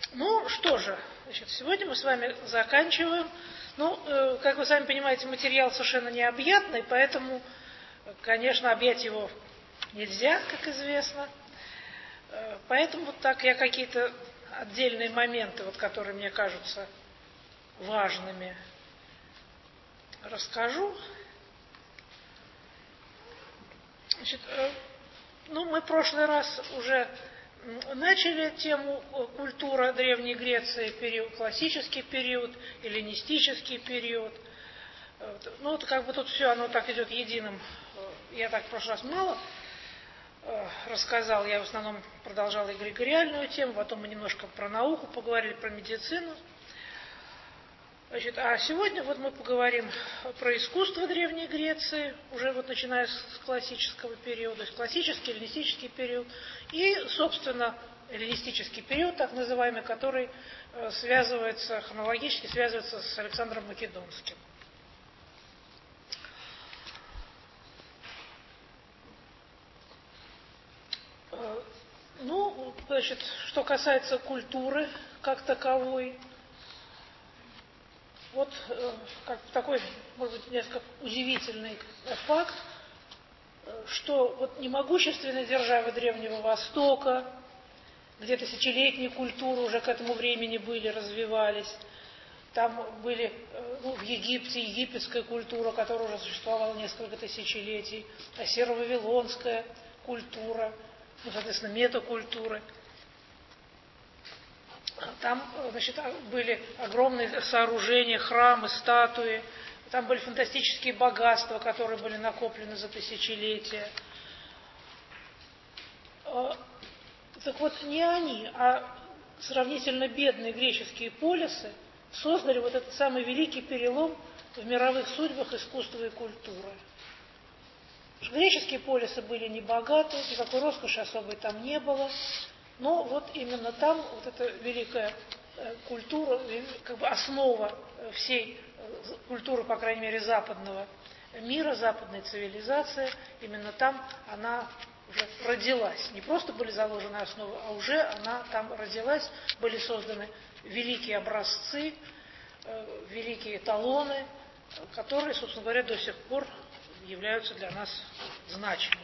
Ну что же, значит, сегодня мы с вами заканчиваем. Как вы сами понимаете, материал совершенно необъятный, поэтому, конечно, объять его нельзя, как известно. Поэтому вот так я какие-то отдельные моменты, которые мне кажутся важными, расскажу. Значит, мы в прошлый раз уже начали тему культура Древней Греции, классический период, эллинистический период. Тут все оно так идет единым. Я так в прошлый раз мало рассказал, я в основном продолжала эгрегориальную тему, потом мы немножко про науку поговорили, про медицину. А сегодня мы поговорим про искусство Древней Греции, уже начиная с классического периода, то есть классический, эллинистический период, и, собственно, эллинистический период, так называемый, который хронологически связывается с Александром Македонским. Что касается культуры как таковой, такой, может быть, несколько удивительный факт, что не могущественные державы Древнего Востока, где тысячелетние культуры уже к этому времени развивались. Там были в Египте египетская культура, которая уже существовала несколько тысячелетий, ассиро-вавилонская культура, соответственно, метакультуры. Там, были огромные сооружения, храмы, статуи, там были фантастические богатства, которые были накоплены за тысячелетия. Не они, а сравнительно бедные греческие полисы создали этот самый великий перелом в мировых судьбах искусства и культуры. Греческие полисы были небогаты, никакой роскоши особой там не было, но именно там эта великая культура, основа всей культуры, по крайней мере, западного мира, западной цивилизации, именно там она уже родилась. Не просто были заложены основы, а уже она там родилась, были созданы великие образцы, великие эталоны, которые, собственно говоря, до сих пор являются для нас значимыми.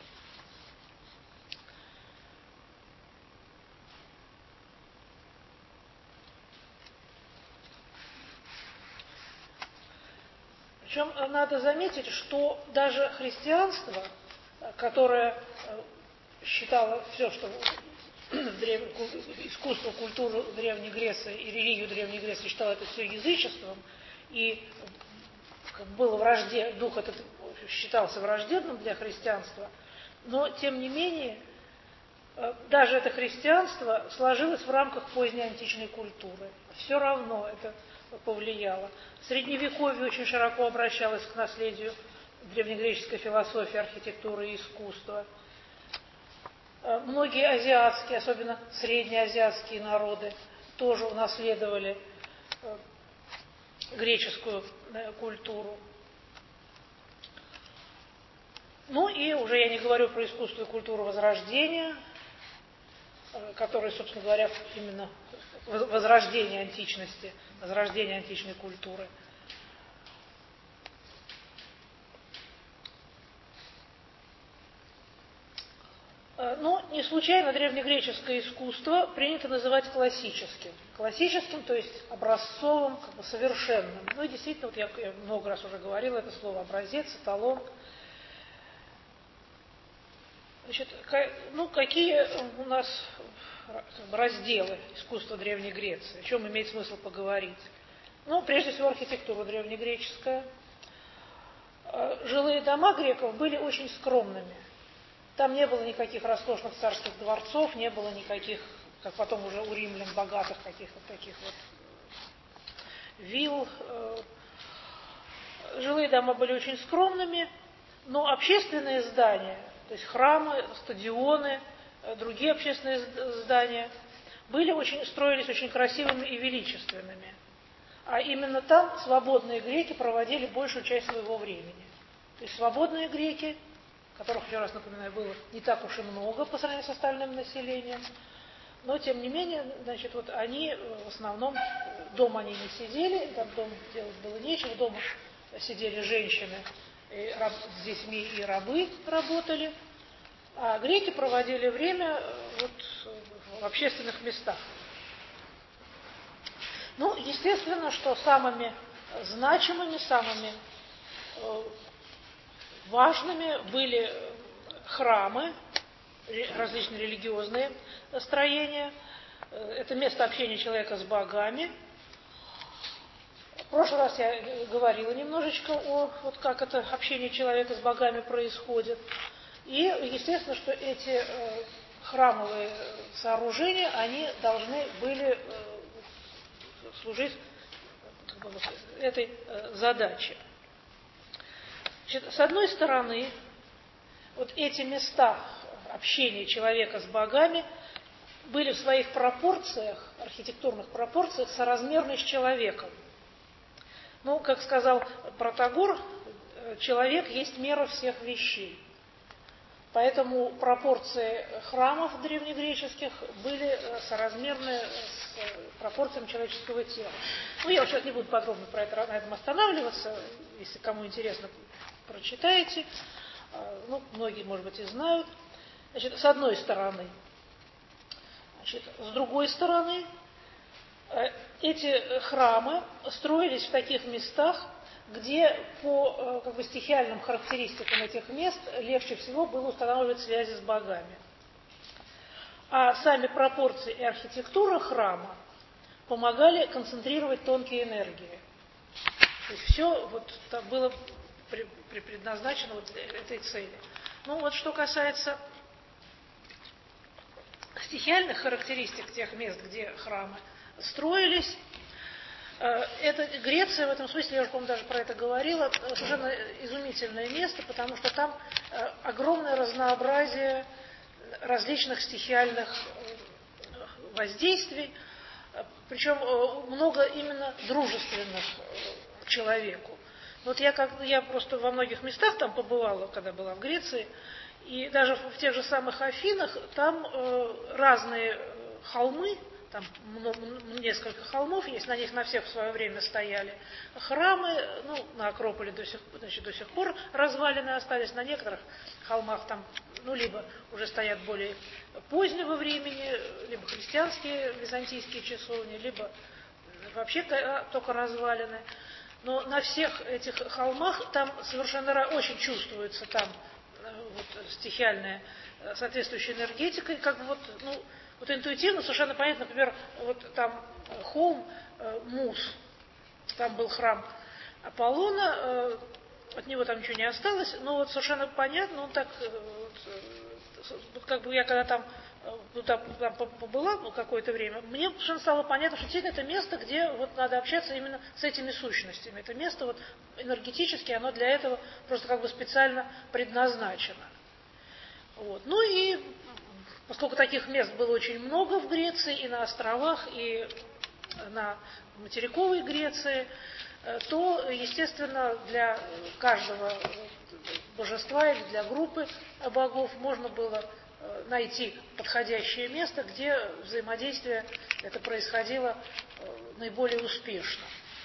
Причем надо заметить, что даже христианство, которое считало все, что искусство, культуру Древней Греции и религию Древней Греции, считало это все язычеством, и было дух этот считался враждебным для христианства, но, тем не менее, даже это христианство сложилось в рамках поздней античной культуры. Все равно это повлияло. В Средневековье очень широко обращалось к наследию древнегреческой философии, архитектуры и искусства. Многие азиатские, особенно среднеазиатские народы, тоже унаследовали греческую культуру. И уже я не говорю про искусство и культуру Возрождения, которые, собственно говоря, именно возрождение античности, возрождение античной культуры. Не случайно древнегреческое искусство принято называть классическим. Классическим, то есть образцовым, совершенным. И действительно, я много раз уже говорила это слово образец, эталон. Какие у нас разделы искусства Древней Греции? О чем имеет смысл поговорить? Прежде всего, архитектура древнегреческая. Жилые дома греков были очень скромными. Там не было никаких роскошных царских дворцов, не было никаких, как потом уже у римлян, богатых каких-то таких вилл. Жилые дома были очень скромными, но общественные здания, то есть храмы, стадионы, другие общественные здания, строились очень красивыми и величественными. А именно там свободные греки проводили большую часть своего времени. То есть свободные греки, которых, еще раз напоминаю, было не так уж и много по сравнению с остальным населением, Но, тем не менее, значит, вот они в основном, дома они не сидели, там дома делать было нечего, дома сидели женщины с детьми и рабы работали, а греки проводили время вот в общественных местах. Ну, естественно, что самыми значимыми, самыми важными были храмы, различные религиозные строения. Это место общения человека с богами. В прошлый раз я говорила немножечко о вот как это общение человека с богами происходит. И естественно, что эти храмовые сооружения, они должны были служить как бы, вот этой задаче. Значит, с одной стороны, вот эти места общения человека с богами были в своих пропорциях, архитектурных пропорциях, соразмерны с человеком. Ну, как сказал Протагор, человек есть мера всех вещей. Поэтому пропорции храмов древнегреческих были соразмерны с пропорциями человеческого тела. Ну, я сейчас не буду подробно на этом останавливаться. Если кому интересно, прочитайте. Ну, многие, может быть, и знают. Значит, с одной стороны. Значит, с другой стороны, эти храмы строились в таких местах, где по как бы, стихиальным характеристикам этих мест легче всего было устанавливать связи с богами. А сами пропорции и архитектура храма помогали концентрировать тонкие энергии. То есть все вот, было предназначено вот для этой цели. Ну вот что касается стихиальных характеристик тех мест, где храмы строились, это Греция в этом смысле, я уже, по-моему, даже про это говорила, совершенно изумительное место, потому что там огромное разнообразие различных стихиальных воздействий, причем много именно дружественных к человеку. Вот я просто во многих местах там побывала, когда была в Греции, и даже в тех же самых Афинах там разные холмы, там несколько холмов есть, на них на всех в свое время стояли храмы, ну, на Акрополе до сих пор развалины остались, на некоторых холмах там, ну, либо уже стоят более позднего времени, либо христианские, византийские часовни, либо вообще только развалины. Но на всех этих холмах там совершенно очень чувствуется там вот, стихиальная соответствующая энергетика, и как бы вот, ну, вот интуитивно совершенно понятно, например, вот там холм Мус, там был храм Аполлона, от него там ничего не осталось, но вот совершенно понятно, он так, вот, как бы я когда там побыла какое-то время, мне совершенно стало понятно, что действительно это место, где вот надо общаться именно с этими сущностями. Это место вот энергетически, оно для этого просто как бы специально предназначено. Вот. Ну и поскольку таких мест было очень много в Греции, и на островах, и на материковой Греции, то, естественно, для каждого божества или для группы богов можно было найти подходящее место, где взаимодействие это происходило наиболее успешно.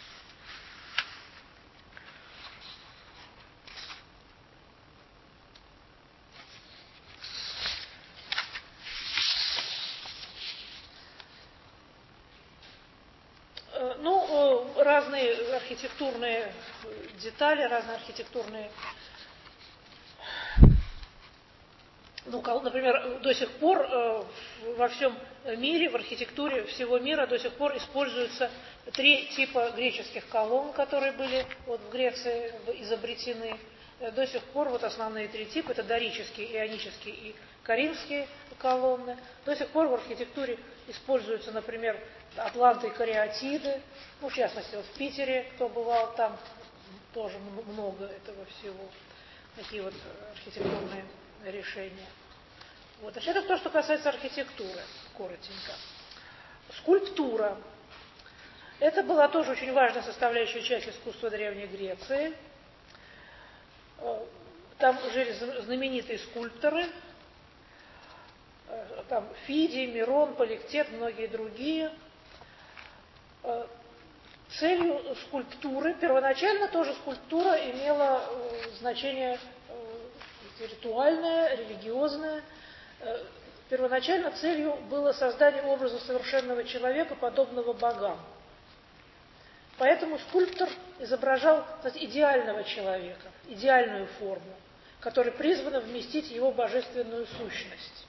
Ну, разные архитектурные детали, разные архитектурные... Ну, например, до сих пор во всем мире, в архитектуре всего мира до сих пор используются 3 типа греческих колонн, которые были вот в Греции изобретены. До сих пор вот основные 3 типа, это дорические, ионические и коринфские колонны. До сих пор в архитектуре используются, например, атланты и кариатиды. Ну, в частности, вот в Питере, кто бывал, там тоже много этого всего. Такие вот архитектурные решения. Вот. Значит, это то, что касается архитектуры, коротенько. Скульптура. Это была тоже очень важная составляющая часть искусства Древней Греции. Там жили знаменитые скульпторы. там Фидий, Мирон, Поликтет, многие другие. Целью скульптуры, первоначально тоже скульптура имела значение ритуальное, религиозное. Первоначально целью было создание образа совершенного человека, подобного богам. Поэтому скульптор изображал идеального человека, идеальную форму, которая призвана вместить его божественную сущность.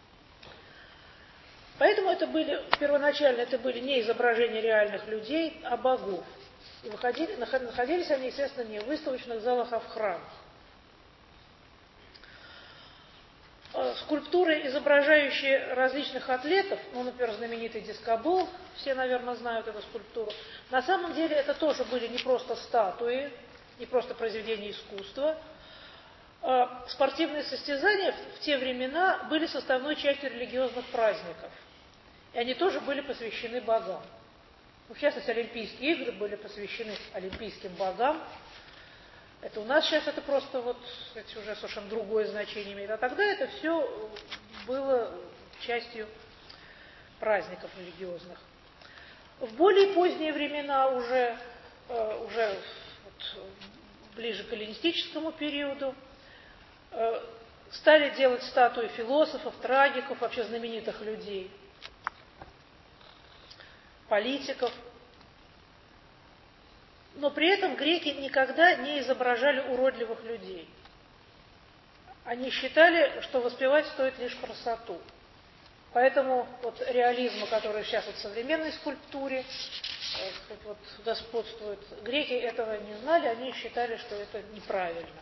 Поэтому первоначально это были не изображения реальных людей, а богов. И находились они, естественно, не в выставочных залах, а в храмах. Скульптуры, изображающие различных атлетов, например, знаменитый дискобол, все, наверное, знают эту скульптуру, на самом деле это тоже были не просто статуи, не просто произведения искусства. Спортивные состязания в те времена были составной частью религиозных праздников. И они тоже были посвящены богам. В частности, Олимпийские игры были посвящены олимпийским богам. Это у нас сейчас это просто уже совершенно другое значение имеет. А тогда это все было частью праздников религиозных. В более поздние времена, уже ближе к эллинистическому периоду, стали делать статуи философов, трагиков, вообще знаменитых людей, политиков. Но при этом греки никогда не изображали уродливых людей. Они считали, что воспевать стоит лишь красоту. Поэтому реализма, который сейчас в современной скульптуре господствует, греки этого не знали, они считали, что это неправильно.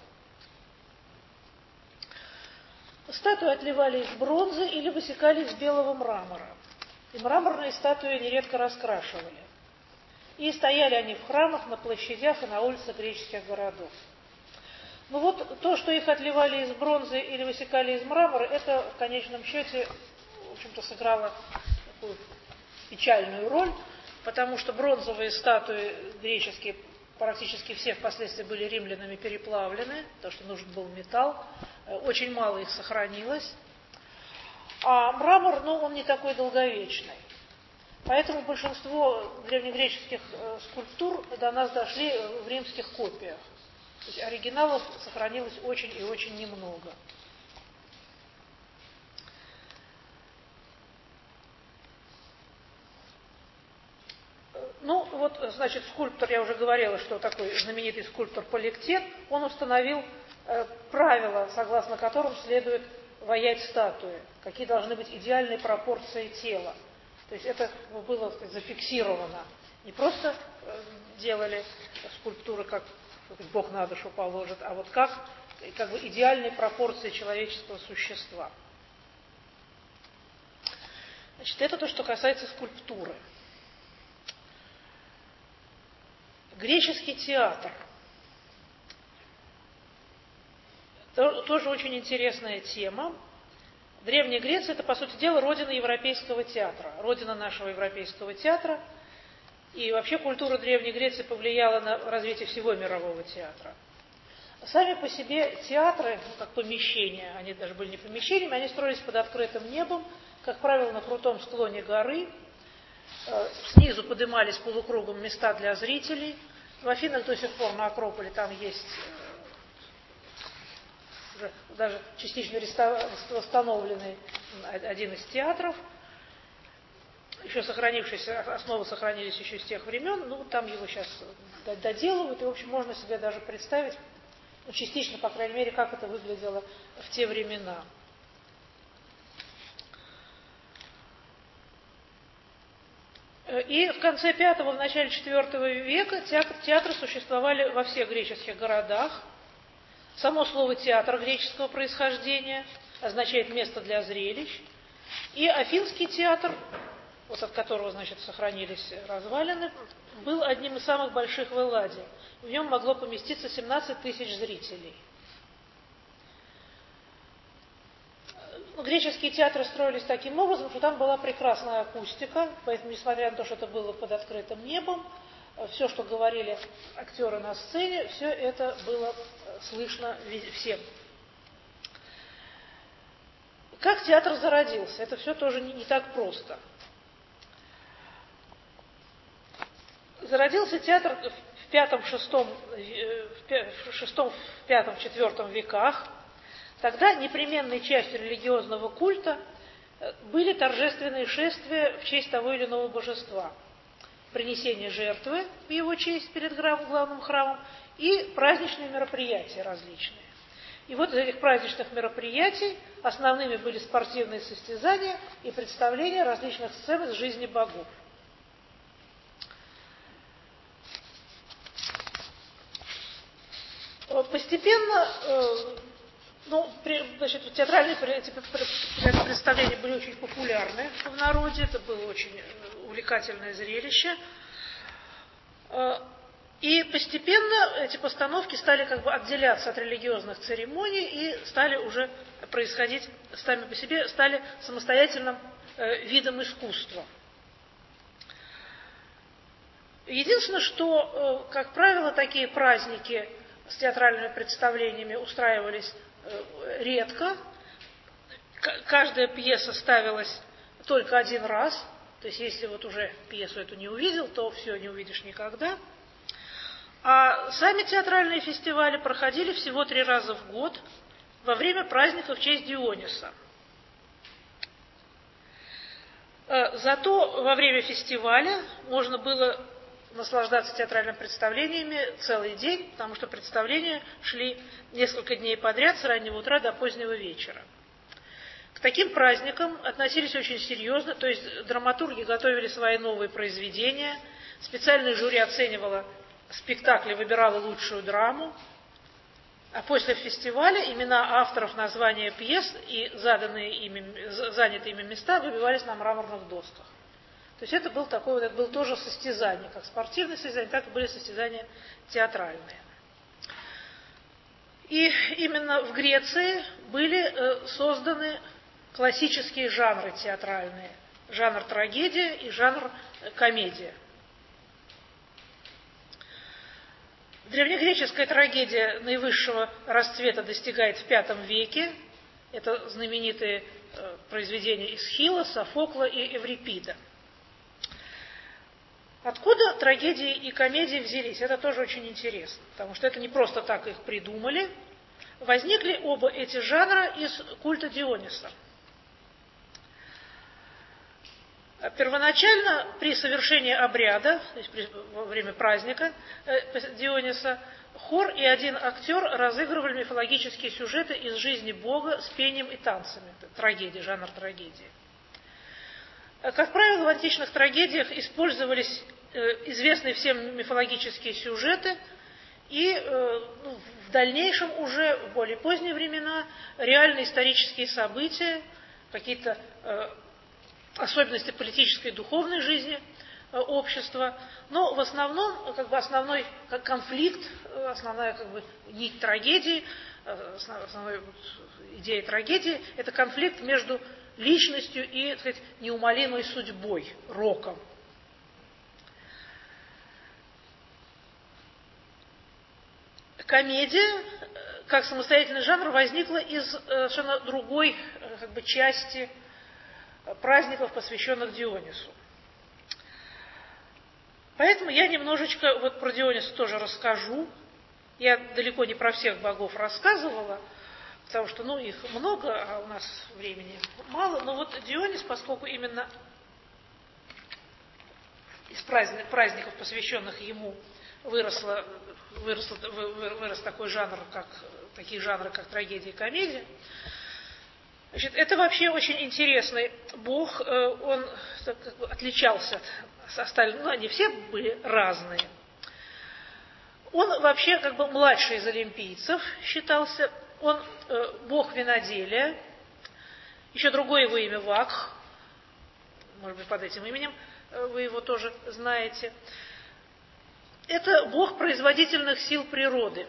Статуи отливали из бронзы или высекали из белого мрамора. И мраморные статуи нередко раскрашивали. И стояли они в храмах, на площадях и на улицах греческих городов. То, что их отливали из бронзы или высекали из мрамора, это в конечном счете, в общем-то, сыграло такую печальную роль, потому что бронзовые статуи греческие практически все впоследствии были римлянами переплавлены, потому что нужен был металл, очень мало их сохранилось. А мрамор, он не такой долговечный. Поэтому большинство древнегреческих скульптур до нас дошли в римских копиях. То есть оригиналов сохранилось очень и очень немного. Скульптор, я уже говорила, что такой знаменитый скульптор Поликтет, он установил правила, согласно которым следует ваять статуи, какие должны быть идеальные пропорции тела. То есть это было, так сказать, зафиксировано. Не просто делали скульптуры, как Бог на душу положит, а как бы идеальные пропорции человеческого существа. Это то, что касается скульптуры. Греческий театр. Тоже очень интересная тема. Древняя Греция – это, по сути дела, родина европейского театра, родина нашего европейского театра. И вообще культура Древней Греции повлияла на развитие всего мирового театра. Сами по себе театры, как помещения, они даже были не помещениями, они строились под открытым небом, как правило, на крутом склоне горы. Снизу поднимались полукругом места для зрителей. В Афинах до сих пор на Акрополе там есть уже даже частично восстановленный один из театров. Еще сохранившиеся, основы сохранились еще с тех времен, там его сейчас доделывают, и, в общем, можно себе даже представить, частично, по крайней мере, как это выглядело в те времена. И в конце V, в начале IV века театры существовали во всех греческих городах. Само слово «театр» греческого происхождения означает «место для зрелищ». И Афинский театр, от которого, сохранились развалины, был одним из самых больших в Элладе. В нем могло поместиться 17 тысяч зрителей. Греческие театры строились таким образом, что там была прекрасная акустика, поэтому, несмотря на то, что это было под открытым небом, все, что говорили актеры на сцене, все это было слышно всем. Как театр зародился? Это все тоже не так просто. Зародился театр в V-VI веках. Тогда непременной частью религиозного культа были торжественные шествия в честь того или иного божества, принесение жертвы в его честь перед главным храмом и праздничные мероприятия различные. И вот из этих праздничных мероприятий основными были спортивные состязания и представления различных сцен из жизни богов. Постепенно, театральные представления были очень популярны в народе, это было очень увлекательное зрелище. И постепенно эти постановки стали отделяться от религиозных церемоний и стали уже происходить сами по себе, стали самостоятельным видом искусства. Единственное, что, как правило, такие праздники с театральными представлениями устраивались редко. Каждая пьеса ставилась только один раз. То есть, если уже пьесу эту не увидел, то все, не увидишь никогда. А сами театральные фестивали проходили всего 3 раза в год во время праздника в честь Диониса. Зато во время фестиваля можно было наслаждаться театральными представлениями целый день, потому что представления шли несколько дней подряд, с раннего утра до позднего вечера. К таким праздникам относились очень серьезно, то есть драматурги готовили свои новые произведения, специальное жюри оценивало спектакли, выбирало лучшую драму, а после фестиваля имена авторов, названия пьес и занятые ими места выбивались на мраморных досках. То есть это было тоже состязание, как спортивные состязания, так и были состязания театральные. И именно в Греции были созданы классические жанры театральные. Жанр трагедия и жанр комедия. Древнегреческая трагедия наивысшего расцвета достигает в V веке. Это знаменитые произведения Эсхила, Софокла и Эврипида. Откуда трагедии и комедии взялись? Это тоже очень интересно, потому что это не просто так их придумали. Возникли оба эти жанра из культа Диониса. Первоначально при совершении обряда, то есть во время праздника Диониса, хор и один актер разыгрывали мифологические сюжеты из жизни Бога с пением и танцами. Это трагедия, жанр трагедии. Как правило, в античных трагедиях использовались известные всем мифологические сюжеты, и в дальнейшем уже, в более поздние времена, реальные исторические события, какие-то особенности политической и духовной жизни общества. Но в основном, основной конфликт, основная нить трагедии, основная идея трагедии – это конфликт между личностью и, так сказать, неумолимой судьбой, роком. Комедия, как самостоятельный жанр, возникла из совершенно другой части праздников, посвященных Дионису. Поэтому я немножечко про Диониса тоже расскажу. Я далеко не про всех богов рассказывала, потому что их много, а у нас времени мало. Но Дионис, поскольку именно из праздников, посвященных ему, вырос такой жанр, такие жанры, как трагедия и комедия. Значит, это вообще очень интересный бог. Он отличался от остальных, они все были разные. Он вообще младший из олимпийцев считался. Он бог виноделия. Еще другое его имя Вакх. Может быть, под этим именем вы его тоже знаете. Это бог производительных сил природы.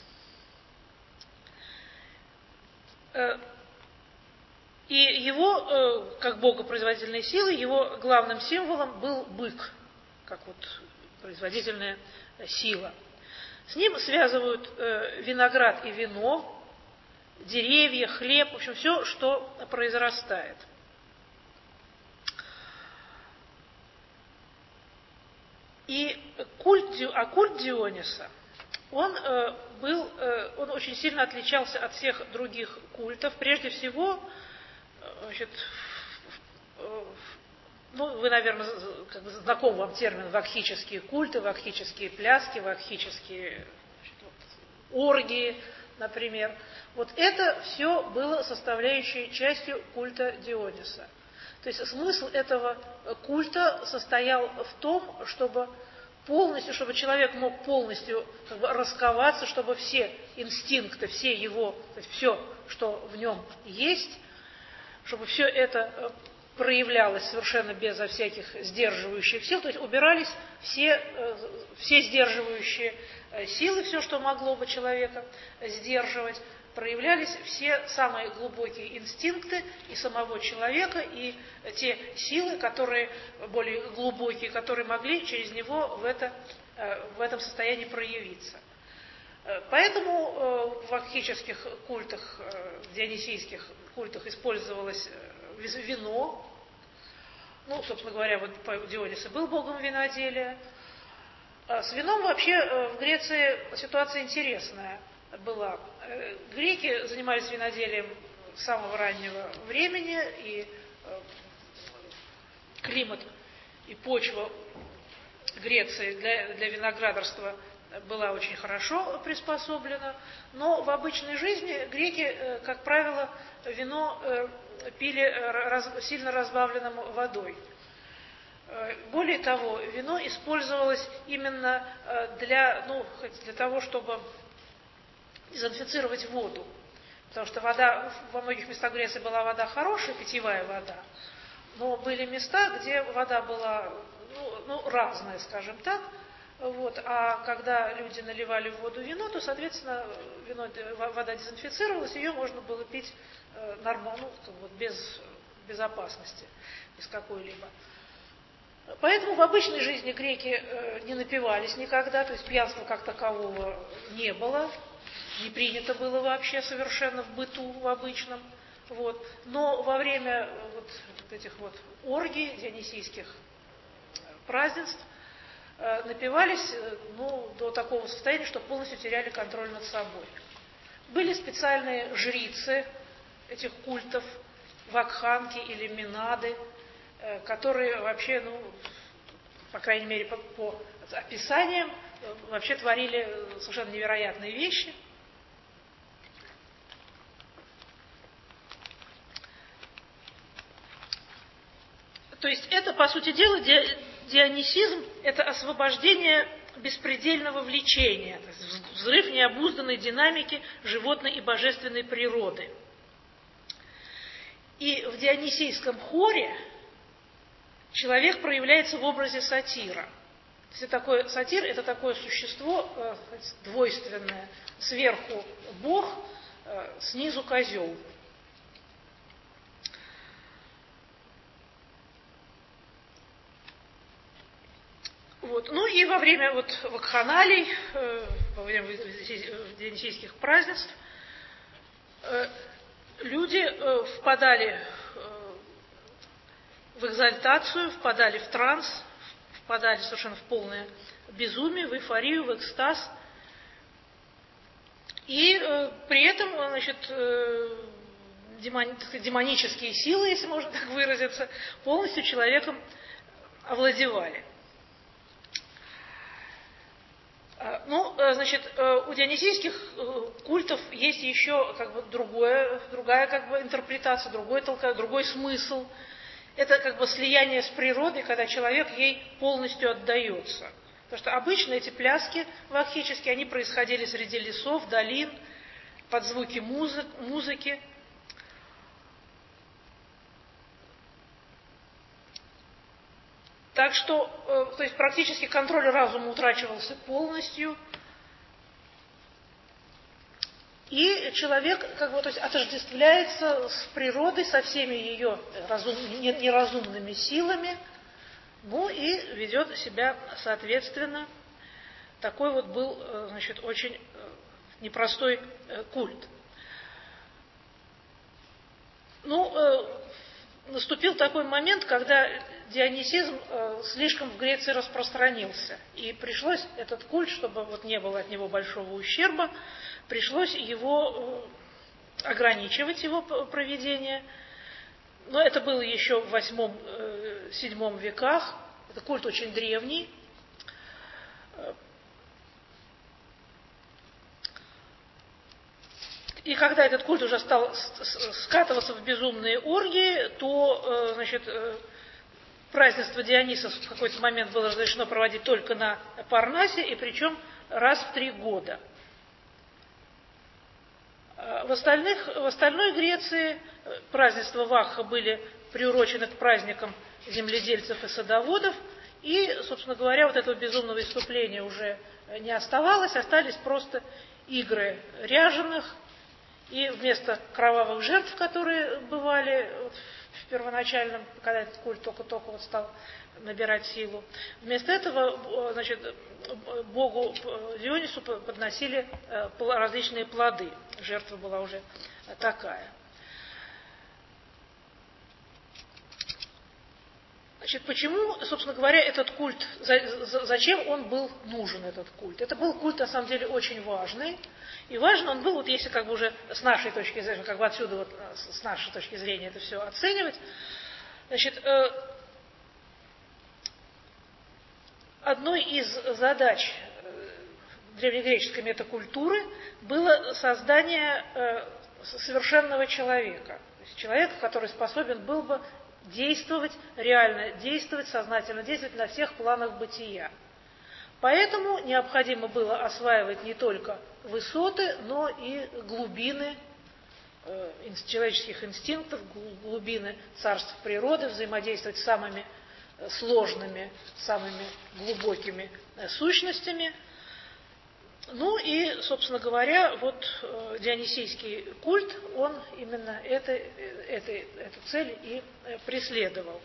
И его, как бога производительной силы, его главным символом был бык, как производительная сила. С ним связывают виноград и вино, деревья, хлеб, в общем, все, что произрастает. И культ Диониса, он очень сильно отличался от всех других культов. Прежде всего, значит, вы, наверное, знаком вам термин вакхические культы, вакхические пляски, вакхические оргии, например. Вот это все было составляющей частью культа Диониса. То есть смысл этого культа состоял в том, чтобы человек мог полностью расковаться, чтобы все инстинкты, все его, то есть все, что в нем есть, чтобы все это проявлялось совершенно безо всяких сдерживающих сил, то есть убирались все сдерживающие силы, все, что могло бы человека сдерживать, проявлялись все самые глубокие инстинкты и самого человека, и те силы, которые более глубокие, которые могли через него в этом состоянии проявиться. Поэтому в вакхических культах, в дионисийских культах использовалось вино. Собственно говоря, вот Дионис и был богом виноделия. С вином вообще в Греции ситуация интересная была. Греки занимались виноделием с самого раннего времени, и климат и почва Греции для виноградарства была очень хорошо приспособлена, но в обычной жизни греки, как правило, вино пили сильно разбавленным водой. Более того, вино использовалось именно для того, чтобы дезинфицировать воду. Потому что вода, во многих местах Греции была вода хорошая, питьевая вода, но были места, где вода была разная, скажем так. А когда люди наливали в воду вино, то, соответственно, вода дезинфицировалась, ее можно было пить нормально, без опасности, без какой-либо. Поэтому в обычной жизни греки не напивались никогда, то есть пьянства как такового не было, не принято было вообще совершенно в быту, в обычном. Но во время этих оргий, дионисийских празднеств, напивались до такого состояния, что полностью теряли контроль над собой. Были специальные жрицы этих культов, вакханки или минады, которые вообще, по крайней мере, по описаниям, вообще творили совершенно невероятные вещи. То есть это, по сути дела, дионисизм – это освобождение беспредельного влечения, то есть взрыв необузданной динамики животной и божественной природы. И в дионисийском хоре человек проявляется в образе сатира. Сатир – это такое существо двойственное. Сверху бог, снизу козел. И во время вакханалий, во время дионисийских празднеств, люди впадали в экзальтацию, впадали в транс, впадали совершенно в полное безумие, в эйфорию, в экстаз. И при этом, демонические силы, если можно так выразиться, полностью человеком овладевали. У дионисийских культов есть еще другая интерпретация, другой смысл. Это слияние с природой, когда человек ей полностью отдается. Потому что обычно эти пляски вакхические, они происходили среди лесов, долин, под звуки музыки. Так что, то есть практически контроль разума утрачивался полностью, и человек отождествляется с природой, со всеми ее неразумными силами, и ведет себя соответственно. Такой был, очень непростой культ. Наступил такой момент, когда дионисизм слишком в Греции распространился. И пришлось этот культ, чтобы не было от него большого ущерба, пришлось его ограничивать, его проведение. Но это было еще в VIII-VII веках. Это культ очень древний. И когда этот культ уже стал скатываться в безумные оргии, то, празднество Диониса в какой-то момент было разрешено проводить только на Парнасе, и причем раз в 3 года. В остальной Греции празднества Вакха были приурочены к праздникам земледельцев и садоводов, и, собственно говоря, этого безумного исступления уже не оставалось, остались просто игры ряженых, и вместо кровавых жертв, которые бывали в первоначальном, когда этот культ только-только стал набирать силу, вместо этого, богу Дионису подносили различные плоды. Жертва была уже такая. Почему, собственно говоря, этот культ, зачем он был нужен, этот культ? Это был культ, на самом деле, очень важный. И важен он был, если уже с нашей точки зрения, отсюда, с нашей точки зрения это все оценивать, одной из задач древнегреческой метакультуры было создание совершенного человека. То есть человека, который способен был бы действовать, реально действовать, сознательно действовать на всех планах бытия. Поэтому необходимо было осваивать не только высоты, но и глубины человеческих инстинктов, глубины царств природы, взаимодействовать с самыми сложными, самыми глубокими сущностями. И, собственно говоря, дионисийский культ, он именно эту цель и преследовал.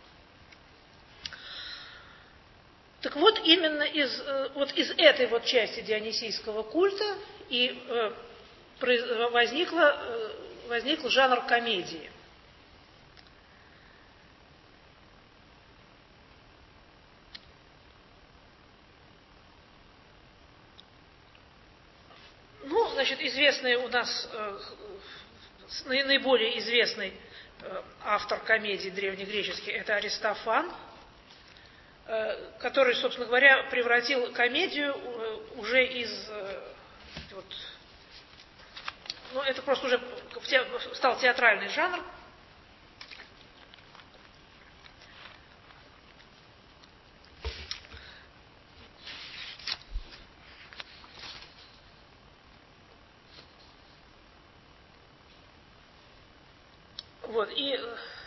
Так вот, именно из этой части дионисийского культа и возник жанр комедии. Известный у нас, наиболее известный автор комедий древнегреческий, это Аристофан, который, собственно говоря, превратил комедию уже из... это просто уже стал театральный жанр. И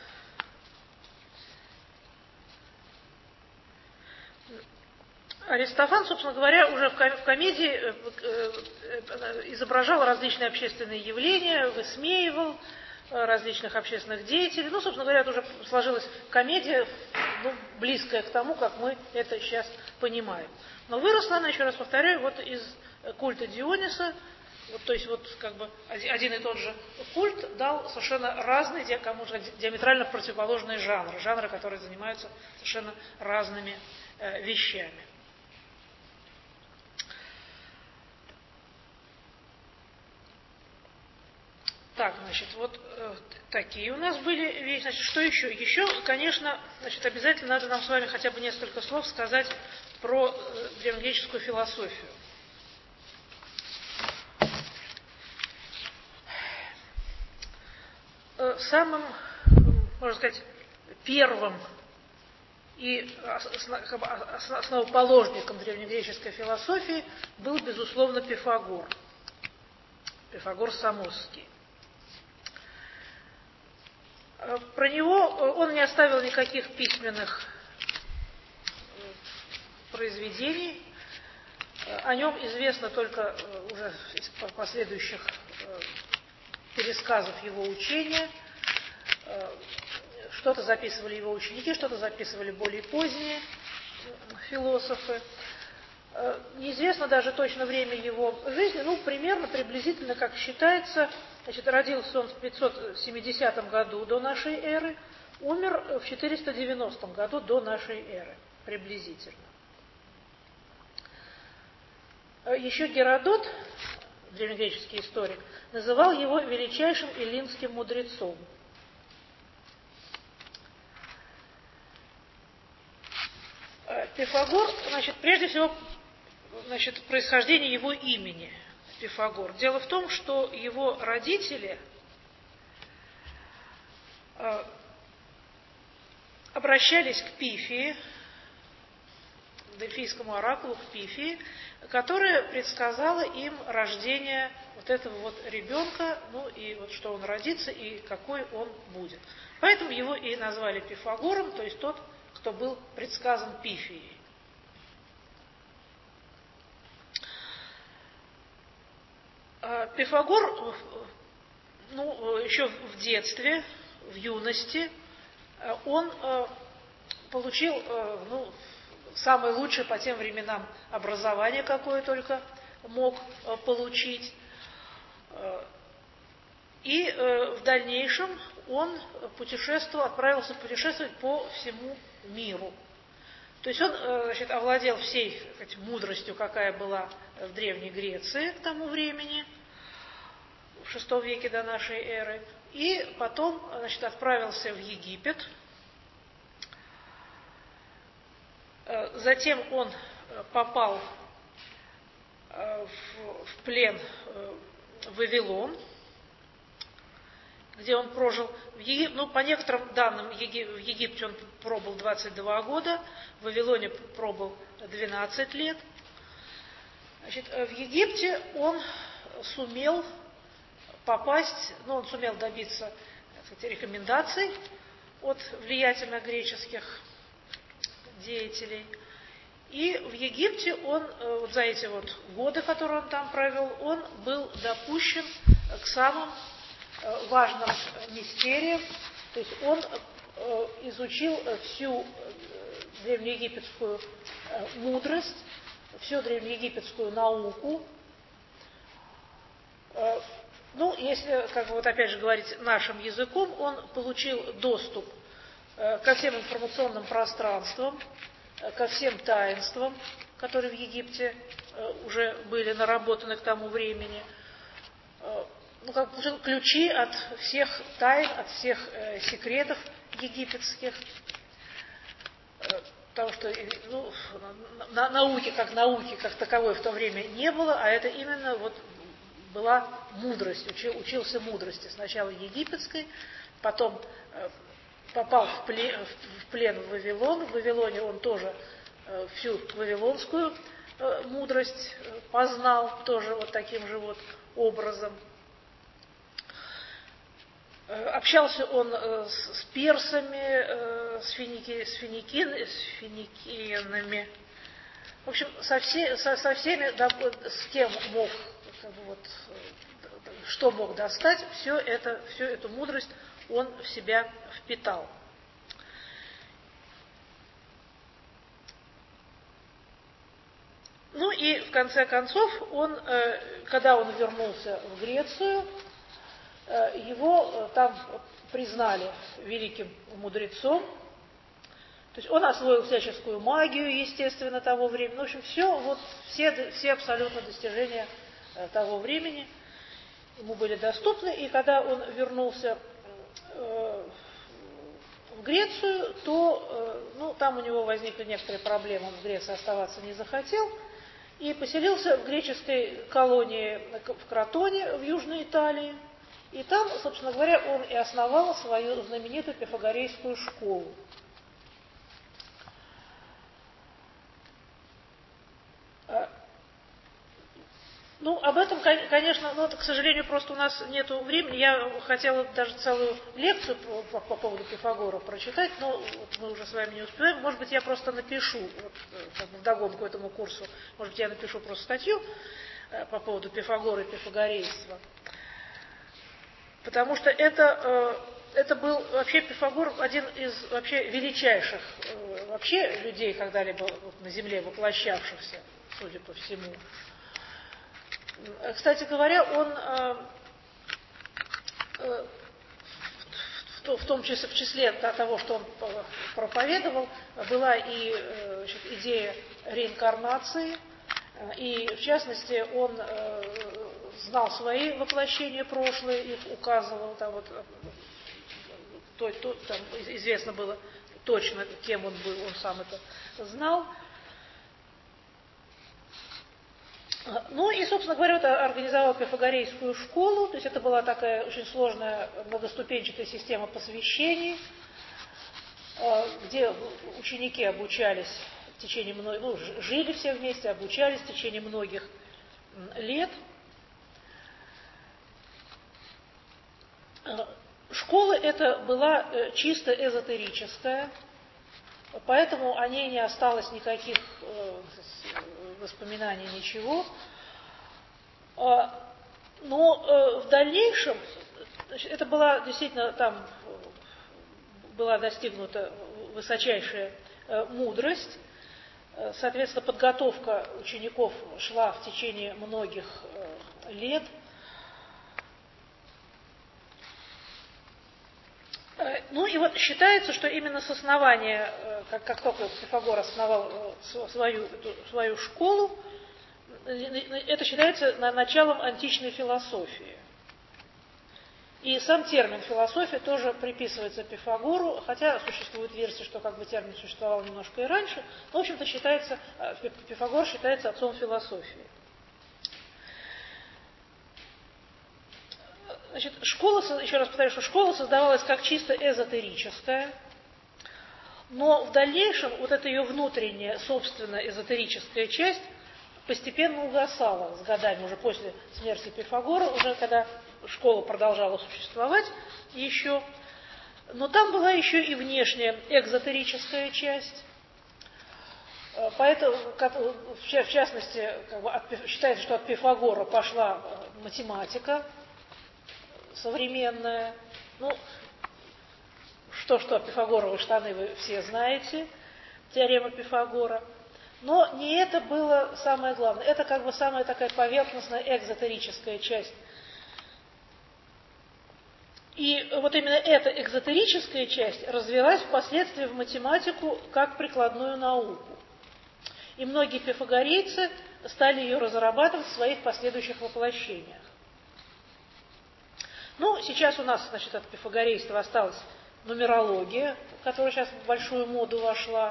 Аристофан, собственно говоря, уже в комедии изображал различные общественные явления, высмеивал различных общественных деятелей. Собственно говоря, это уже сложилась комедия, близкая к тому, как мы это сейчас понимаем. Но выросла она, еще раз повторяю, из культа Диониса. То есть один и тот же культ дал совершенно разные, диаметрально противоположные жанры, которые занимаются совершенно разными вещами. Так, такие у нас были вещи. Что еще? Еще, конечно, обязательно надо нам с вами хотя бы несколько слов сказать про древнегреческую философию. Самым, можно сказать, первым и основоположником древнегреческой философии был, безусловно, Пифагор. Пифагор Самосский. Про него он не оставил никаких письменных произведений. О нем известно только уже из последующих пересказов его учения. Что-то записывали его ученики, что-то записывали более поздние философы. Неизвестно даже точно время его жизни, приблизительно, как считается, Значит, родился он в 570 году до нашей эры, умер в 490 году до нашей эры, приблизительно. Еще Геродот, древнегреческий историк, называл его величайшим эллинским мудрецом. Пифагор, значит, прежде всего, значит, происхождение его имени Пифагор. Дело в том, что его родители обращались к Пифии, дельфийскому оракулу, к Пифии, которая предсказала им рождение вот этого вот ребенка, ну и вот что он родится и какой он будет. Поэтому его и назвали Пифагором, то есть тот, кто был предсказан Пифией. Пифагор, ну, еще в детстве, в юности, он получил, ну, самое лучшее по тем временам образование, какое только мог получить. И в дальнейшем он отправился путешествовать по всему миру. То есть он, значит, овладел всей мудростью, какая была в Древней Греции к тому времени, в VI веке до нашей эры, и потом, значит, отправился в Египет. Затем он попал в плен в Вавилон, где он прожил, ну, по некоторым данным, в Египте он пробыл 22 года, в Вавилоне пробыл 12 лет. Значит, в Египте он сумел попасть, ну, он сумел добиться, так сказать, рекомендаций от влиятельных греческих деятелей. И в Египте он, вот за эти вот годы, которые он там провел, он был допущен к самым важным мистериям. То есть он изучил всю древнеегипетскую мудрость, всю древнеегипетскую науку. Ну, если, как бы вот опять же говорить нашим языком, он получил доступ ко всем информационным пространствам, ко всем таинствам, которые в Египте уже были наработаны к тому времени. Ну, как бы ключи от всех тайн, от всех секретов египетских. Потому что, ну, науки как таковой в то время не было, а это именно вот была мудрость, учился мудрости. Сначала египетской, потом попал в плен в Вавилон. В Вавилоне он тоже всю вавилонскую мудрость познал, тоже вот таким же вот образом. Общался он с персами, с финикиянами. В общем, со всеми, с кем мог, как бы вот, что мог достать, всю эту мудрость он в себя впитал. Ну и в конце концов, когда он вернулся в Грецию, его там признали великим мудрецом. То есть он освоил всяческую магию, естественно, того времени. В общем, все абсолютно достижения того времени ему были доступны. И когда он вернулся в Грецию, то ну, там у него возникли некоторые проблемы, он в Греции оставаться не захотел, и поселился в греческой колонии в Кротоне, в Южной Италии. И там, собственно говоря, он и основал свою знаменитую пифагорейскую школу. Ну, об этом, конечно, но, к сожалению, просто у нас нет времени. Я хотела даже целую лекцию по поводу Пифагора прочитать, но вот мы уже с вами не успеваем. Может быть, я просто напишу, вот, вдогонку этому курсу, может быть, я напишу просто статью по поводу Пифагора и пифагорейства. Потому что это был вообще Пифагор один из вообще величайших вообще людей, когда-либо вот на Земле воплощавшихся, судя по всему. Кстати говоря, он в том числе, в числе того, что он проповедовал, была и идея реинкарнации, и в частности он знал свои воплощения прошлые, их указывал, там, вот, там известно было точно, кем он был, он сам это знал. Ну и, собственно говоря, вот организовал Пифагорейскую школу, то есть это была такая очень сложная многоступенчатая система посвящений, где ученики обучались в течение жили все вместе, обучались в течение многих лет. Школа эта была чисто эзотерическая, поэтому о ней не осталось никаких воспоминаний, ничего. Но в дальнейшем, это была действительно, там была достигнута высочайшая мудрость, соответственно, подготовка учеников шла в течение многих лет. Ну и вот считается, что именно с основания, как только Пифагор основал свою школу, это считается началом античной философии. И сам термин философия тоже приписывается Пифагору, хотя существует версия, что как бы термин существовал немножко и раньше, но, в общем-то, Пифагор считается отцом философии. Значит, еще раз повторю, что школа создавалась как чисто эзотерическая, но в дальнейшем вот эта ее внутренняя, собственно, эзотерическая часть постепенно угасала с годами, уже после смерти Пифагора, уже когда школа продолжала существовать еще. Но там была еще и внешняя экзотерическая часть. Поэтому, в частности, считается, что от Пифагора пошла математика современная. Ну, что Пифагоровы штаны вы все знаете, теорема Пифагора. Но не это было самое главное. Это как бы самая такая поверхностная экзотерическая часть. И вот именно эта экзотерическая часть развилась впоследствии в математику как прикладную науку. И многие пифагорейцы стали ее разрабатывать в своих последующих воплощениях. Ну, сейчас у нас, значит, от пифагорейства осталась нумерология, которая сейчас в большую моду вошла.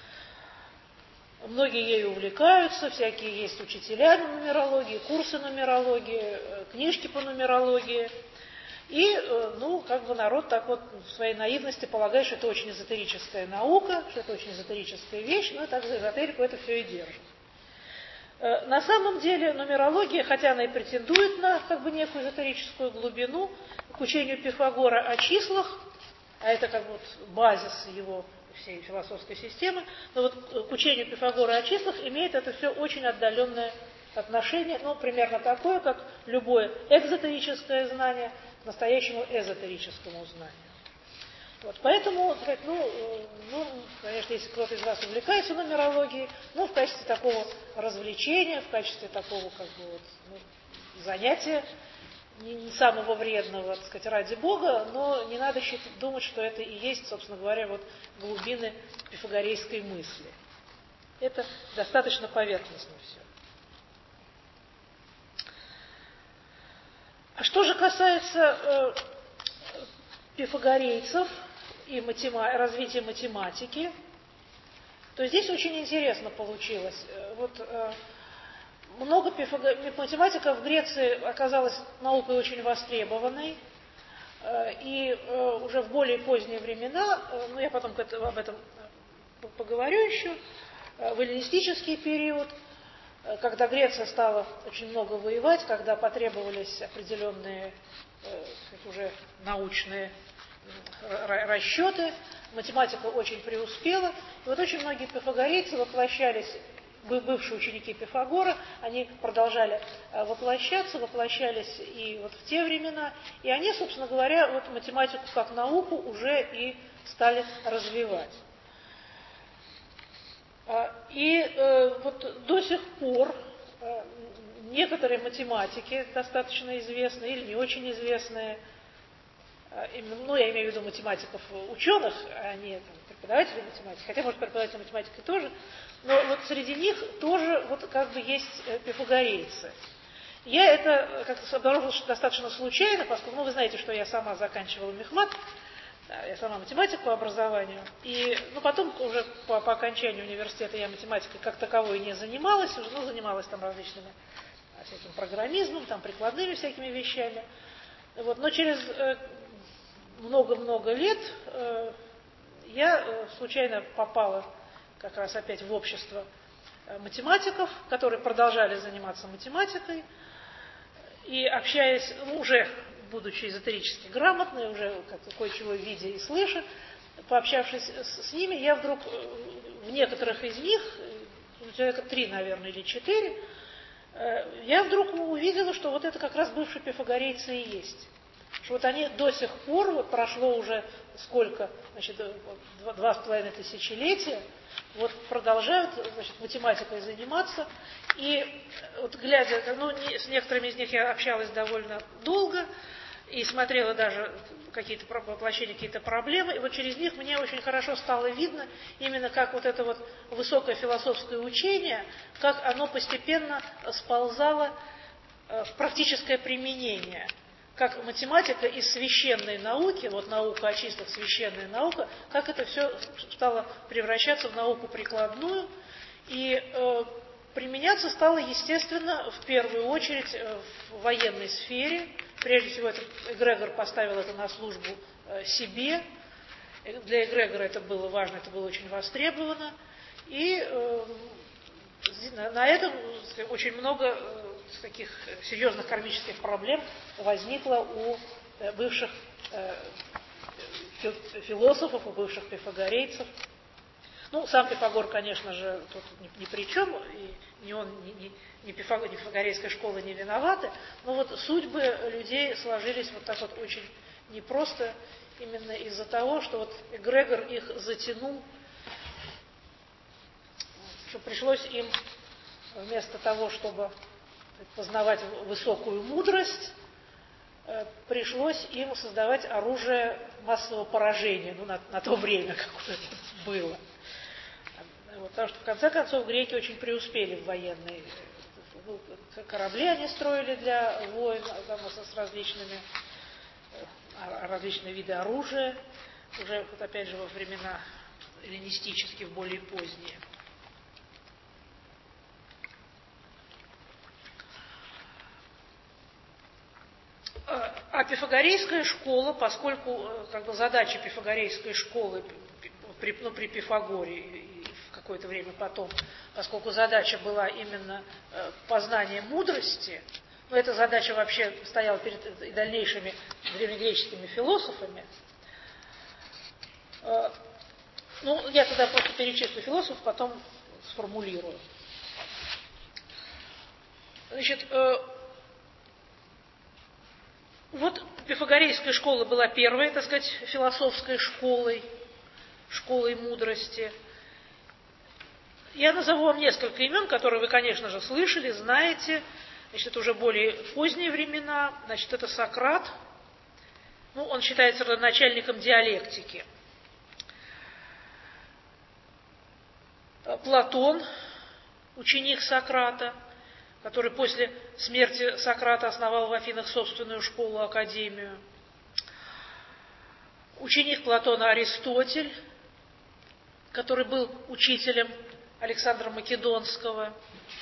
Многие ею увлекаются, всякие есть учителя по нумерологии, курсы нумерологии, книжки по нумерологии. И, народ так вот в своей наивности полагает, что это очень эзотерическая наука, что это очень эзотерическая вещь, но так за эзотерику это все и держит. На самом деле нумерология, хотя она и претендует на некую эзотерическую глубину, к учению Пифагора о числах, а это базис его всей философской системы, но вот к учению Пифагора о числах имеет это все очень отдаленное отношение, примерно такое, как любое экзотерическое знание к настоящему эзотерическому знанию. Вот, поэтому, конечно, если кто-то из вас увлекается нумерологией, в качестве такого развлечения, в качестве такого занятия, не самого вредного, так сказать, ради Бога, но не надо думать, что это и есть, собственно говоря, глубины пифагорейской мысли. Это достаточно поверхностно все. А что же касается пифагорейцев и развития математики, то здесь очень интересно получилось. Математика в Греции оказалась наукой очень востребованной, и уже в более поздние времена, я потом об этом поговорю еще, в эллинистический период, когда Греция стала очень много воевать, когда потребовались определенные уже научные расчеты, математика очень преуспела, и очень многие пифагорейцы воплощались, бывшие ученики Пифагора, они продолжали воплощались и в те времена, и они, собственно говоря, математику как науку уже и стали развивать. И до сих пор некоторые математики, достаточно известные или не очень известные, ну, я имею в виду математиков, ученых, а не там, преподавателей математики, хотя, может, преподаватели математики тоже, но вот среди них тоже вот как бы есть пифагорейцы. Я это как-то обнаружила достаточно случайно, поскольку, ну, вы знаете, что я сама заканчивала мехмат, я сама математик по образованию, и ну, потом уже по окончанию университета я математикой как таковой не занималась, уже, ну, занималась там различными всяким программизмом, там прикладными всякими вещами. Вот, но через много-много лет я случайно попала как раз опять в общество математиков, которые продолжали заниматься математикой, и общаясь, ну, уже будучи эзотерически грамотной, уже как-то кое-чего видя и слыша, пообщавшись с ними, я вдруг в некоторых из них, человека 3, наверное, или 4, я вдруг увидела, что вот это как раз бывшие пифагорейцы и есть. Что вот они до сих пор, вот прошло уже сколько, значит, 2,5 тысячелетия, вот продолжают, значит, математикой заниматься. И вот глядя, ну, с некоторыми из них я общалась довольно долго и смотрела даже какие-то воплощения, какие-то проблемы. И вот через них мне очень хорошо стало видно именно как вот это вот высокое философское учение, как оно постепенно сползало в практическое применение. Как математика из священной науки, вот наука о числах, священная наука, как это все стало превращаться в науку прикладную, и применяться стало, естественно, в первую очередь в военной сфере. Прежде всего, эгрегор поставил это на службу себе. Для эгрегора это было важно, это было очень востребовано. И на этом очень много таких серьезных кармических проблем возникло у бывших философов, у бывших пифагорейцев. Ну, сам Пифагор, конечно же, тут ни при чем, и ни он, ни пифагорейская школа не виноваты, но вот судьбы людей сложились вот так вот очень непросто именно из-за того, что вот эгрегор их затянул, что пришлось им вместо того, чтобы познавать высокую мудрость, пришлось им создавать оружие массового поражения, ну, на то время, как это было. Вот, потому что, в конце концов, греки очень преуспели в военной. Ну, корабли они строили для войн там, с различными виды оружия, уже, вот, опять же, во времена эллинистические, более поздние. А пифагорейская школа, поскольку как бы, задача пифагорейской школы при Пифагоре и в какое-то время потом, поскольку задача была именно познание мудрости, но эта задача вообще стояла перед и дальнейшими древнегреческими философами. Ну, я тогда просто перечислю философов, потом сформулирую. Значит, вот пифагорейская школа была первой, так сказать, философской школой мудрости. Я назову вам несколько имен, которые вы, конечно же, слышали, знаете. Значит, это уже более поздние времена. Значит, это Сократ. Ну, он считается родоначальником диалектики. Платон, ученик Сократа, который после смерти Сократа основал в Афинах собственную школу, академию. Ученик Платона Аристотель, который был учителем Александра Македонского.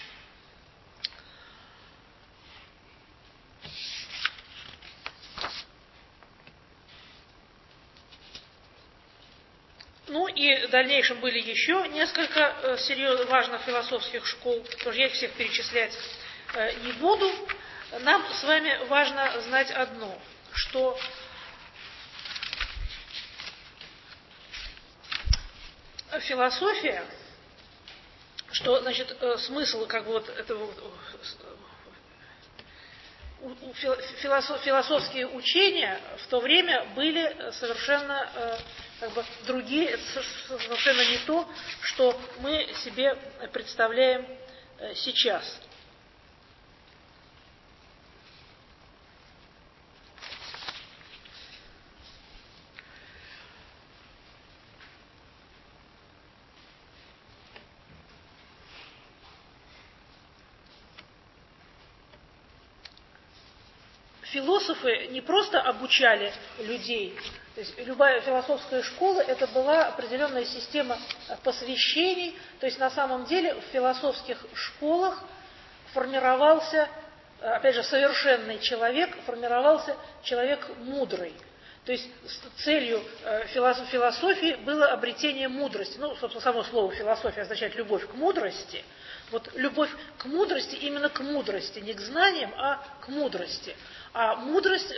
Ну и в дальнейшем были еще несколько серьезных, важных философских школ, тоже я их всех перечислять не буду. Нам с вами важно знать одно, что философия, что, значит, смысл как бы вот этого философские учения в то время были совершенно как бы другие, совершенно не то, что мы себе представляем сейчас. философы не просто обучали людей, то есть любая философская школа это была определенная система посвящений, то есть на самом деле в философских школах формировался, опять же, совершенный человек, формировался человек мудрый. То есть целью философии было обретение мудрости. Ну, собственно, само слово философия означает любовь к мудрости. Вот любовь к мудрости, именно к мудрости, не к знаниям, а к мудрости. А мудрость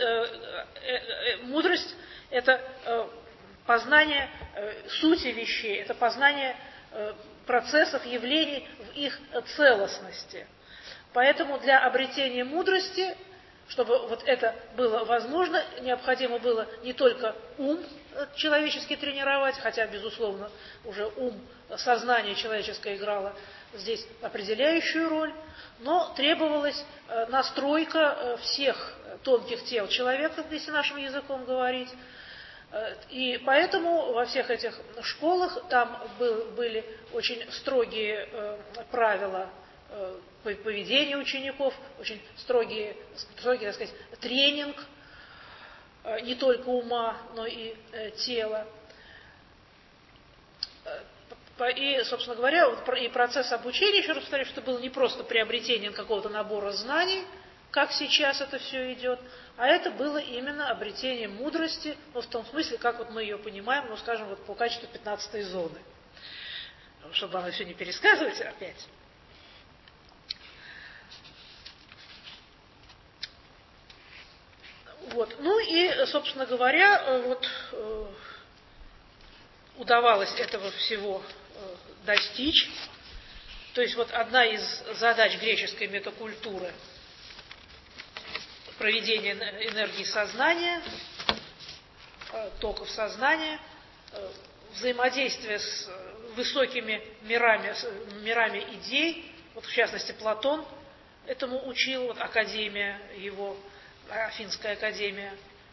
это познание сути вещей, это познание процессов, явлений в их целостности. Поэтому для обретения мудрости, чтобы вот это было возможно, необходимо было не только ум человеческий тренировать, хотя, безусловно, уже ум, сознание человеческое играло здесь определяющую роль, но требовалась настройка всех тонких тел человека, если нашим языком говорить. И поэтому во всех этих школах там были очень строгие правила поведения учеников, очень строгий, так сказать, тренинг не только ума, но и тела. И, собственно говоря, и процесс обучения, еще раз повторяю, что было не просто приобретение какого-то набора знаний, как сейчас это все идет, а это было именно обретение мудрости, ну, в том смысле, как вот мы ее понимаем, ну, скажем, вот по качеству 15-й зоны. Чтобы вам все не пересказывать опять. Вот. Ну и, собственно говоря, вот удавалось этого всего достичь. То есть вот одна из задач греческой метакультуры – проведение энергии сознания, токов сознания, взаимодействие с высокими мирами идей. Вот в частности Платон этому учил, вот академия его, Афинская академия.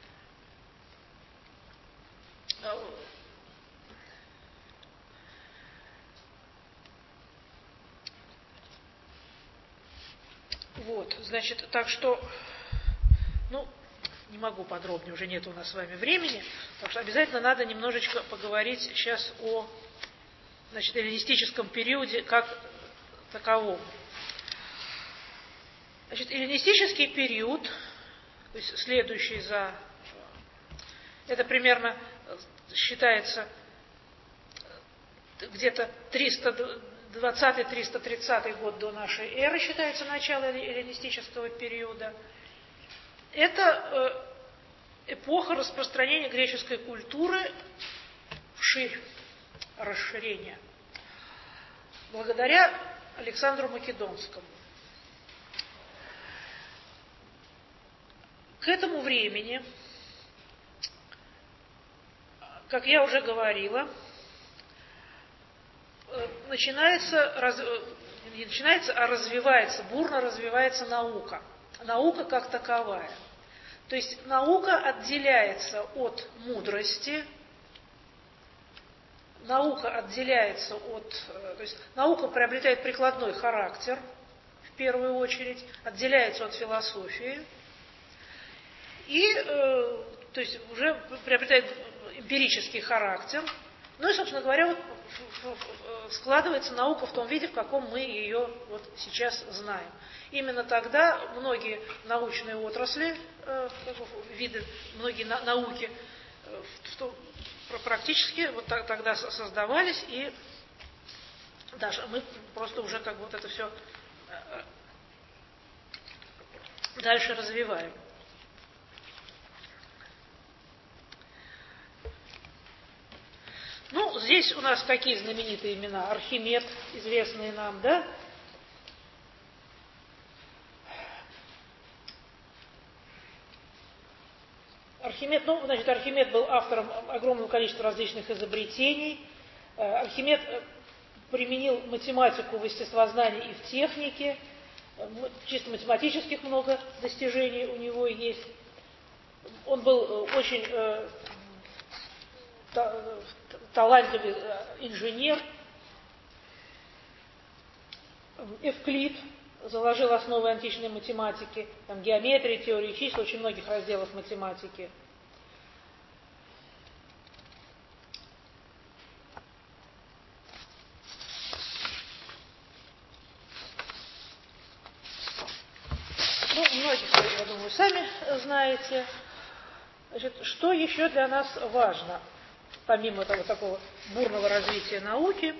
Вот, значит, так что, ну, не могу подробнее, уже нет у нас с вами времени, так что обязательно надо немножечко поговорить сейчас о, значит, эллинистическом периоде как таковом. Значит, эллинистический период, то есть следующий за, это примерно считается где-то 320-330 год до нашей эры, считается начало эллинистического периода. Это эпоха распространения греческой культуры вширь, расширения, благодаря Александру Македонскому. К этому времени, как я уже говорила, бурно развивается наука. Наука как таковая. То есть наука отделяется от мудрости, наука приобретает прикладной характер, в первую очередь, отделяется от философии, и, то есть, уже приобретает эмпирический характер. Ну и, собственно говоря, вот складывается наука в том виде, в каком мы ее вот сейчас знаем. Именно тогда многие научные отрасли, виды, многие науки практически вот тогда создавались, и даже мы просто уже как бы вот это все дальше развиваем. Ну, здесь у нас какие знаменитые имена? Архимед, известные нам, да? Архимед был автором огромного количества различных изобретений. Архимед применил математику в естествознании и в технике. Чисто математических много достижений у него есть. Он был очень талантливый инженер. Евклид заложил основы античной математики, там, геометрии, теории чисел, очень многих разделов математики. Ну, многих вы, я думаю, сами знаете. Значит, что еще для нас важно, помимо того такого бурного развития науки?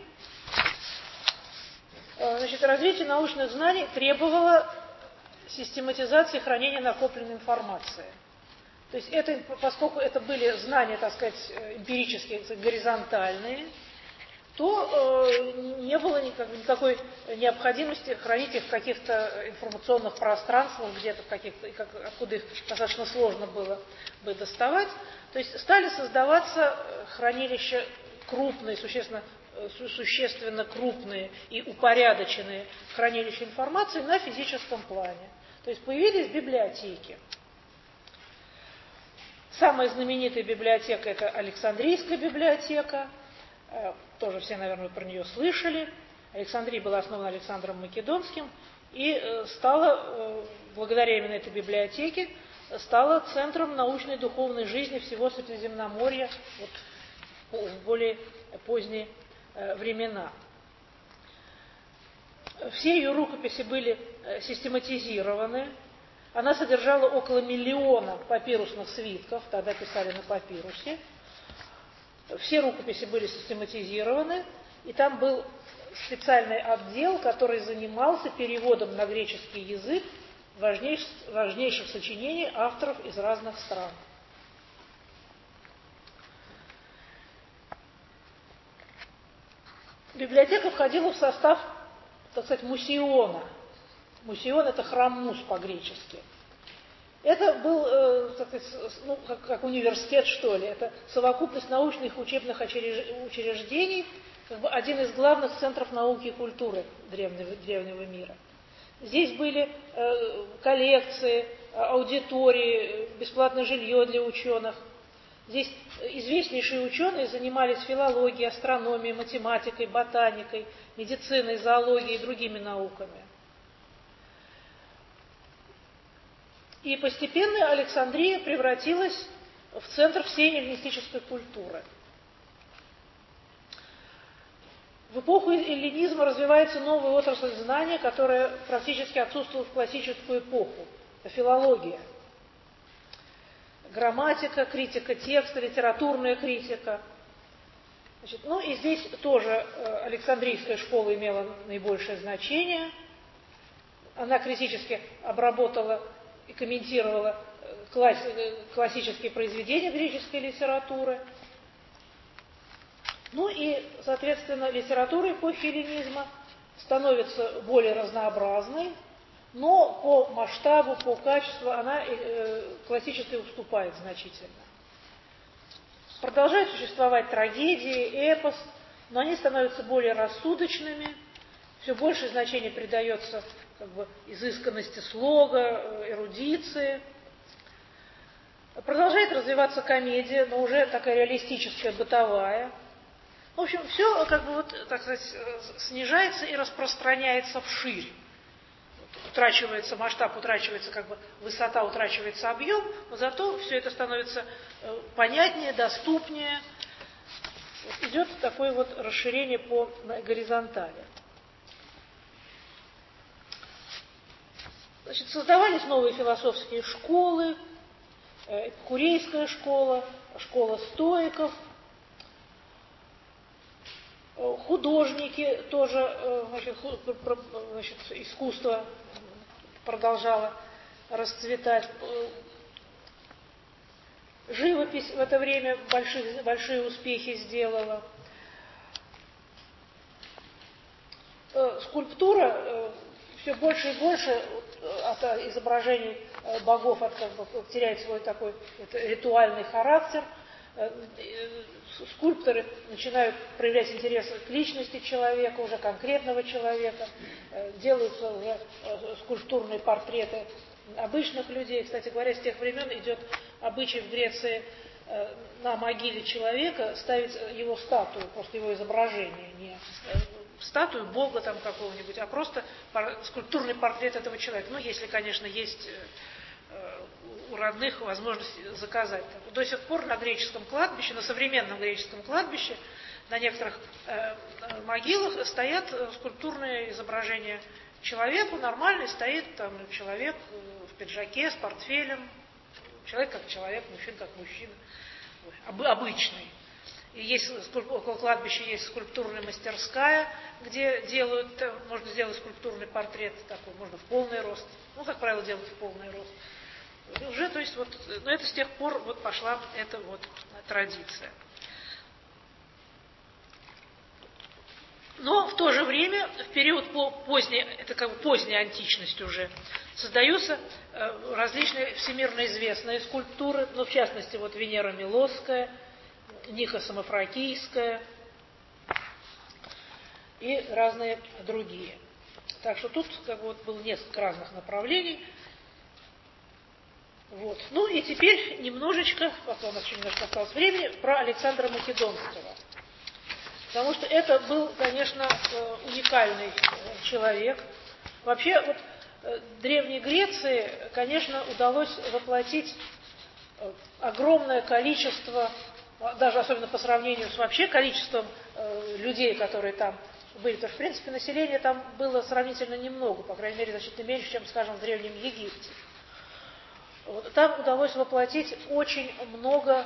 Значит, развитие научных знаний требовало систематизации хранения накопленной информации. То есть это, поскольку это были знания, так сказать, эмпирические, горизонтальные, то не было никакой необходимости хранить их в каких-то информационных пространствах, где-то в каких-то, откуда их достаточно сложно было бы доставать. То есть стали создаваться хранилища крупные, существенно крупные и упорядоченные хранилища информации на физическом плане. То есть появились библиотеки. Самая знаменитая библиотека – это Александрийская библиотека. Тоже все, наверное, про нее слышали. Александрия была основана Александром Македонским и стала, благодаря именно этой библиотеке, стала центром научной и духовной жизни всего Средиземноморья в более поздние времена. Все ее рукописи были систематизированы. Она содержала около 1 миллиона папирусных свитков, тогда писали на папирусе. Все рукописи были систематизированы, и там был специальный отдел, который занимался переводом на греческий язык важнейших сочинений авторов из разных стран. Библиотека входила в состав, так сказать, мусиона. Мусион – это храм-мус по-гречески. Это был, так сказать, ну, как университет, что ли. Это совокупность научных учебных учреждений, как бы один из главных центров науки и культуры древнего мира. Здесь были коллекции, аудитории, бесплатное жилье для ученых. Здесь известнейшие ученые занимались филологией, астрономией, математикой, ботаникой, медициной, зоологией и другими науками. И постепенно Александрия превратилась в центр всей эллинистической культуры. В эпоху эллинизма развивается новая отрасль знания, которая практически отсутствовала в классическую эпоху. Это филология. Грамматика, критика текста, литературная критика. Значит, ну и здесь тоже Александрийская школа имела наибольшее значение. Она критически обработала и комментировала классические произведения греческой литературы. Ну и, соответственно, литература эпохи эллинизма становится более разнообразной, но по масштабу, по качеству она классической уступает значительно. Продолжают существовать трагедии, эпос, но они становятся более рассудочными, все большее значение придается как бы изысканности слога, эрудиции. Продолжает развиваться комедия, но уже такая реалистическая, бытовая. В общем, все как бы вот, так сказать, снижается и распространяется вширь. Утрачивается масштаб, утрачивается как бы высота, утрачивается объем, но зато все это становится понятнее, доступнее. Идет такое вот расширение по горизонтали. Значит, создавались новые философские школы, эпикурейская школа, школа стоиков, художники тоже, значит, искусство продолжало расцветать. Живопись в это время большие успехи сделала. Скульптура все больше и больше от изображений богов теряет свой такой ритуальный характер. Скульпторы начинают проявлять интерес к личности человека, уже конкретного человека, делаются уже скульптурные портреты обычных людей. Кстати говоря, с тех времен идет обычай в Греции на могиле человека ставить его статую, просто его изображение, не статую Бога там какого-нибудь, а просто скульптурный портрет этого человека. Ну, если, конечно, есть у родных возможность заказать. До сих пор на греческом кладбище, на современном греческом кладбище, на некоторых могилах стоят скульптурные изображения человека, нормальный стоит там человек в пиджаке с портфелем, человек как человек, мужчина как мужчина, обычный. И есть около кладбища есть скульптурная мастерская, где делают, можно сделать скульптурный портрет такой, можно в полный рост. Ну, как правило, делают в полный рост. Уже, то есть, вот, но это с тех пор вот пошла эта вот традиция. Но в то же время, в период поздней, это как бы поздняя античность уже, создаются различные всемирно известные скульптуры, ну, в частности, вот Венера Милосская, Ника Самофракийская и разные другие. Так что тут как бы, вот, было несколько разных направлений. Вот. Ну и теперь немножечко, пока у нас еще немножко осталось времени, про Александра Македонского. Потому что это был, конечно, уникальный человек. Вообще, вот, Древней Греции, конечно, удалось воплотить огромное количество, даже особенно по сравнению с вообще количеством людей, которые там были. Потому что, в принципе, население там было сравнительно немного, по крайней мере, значительно меньше, чем, скажем, в Древнем Египте. Вот, там удалось воплотить очень много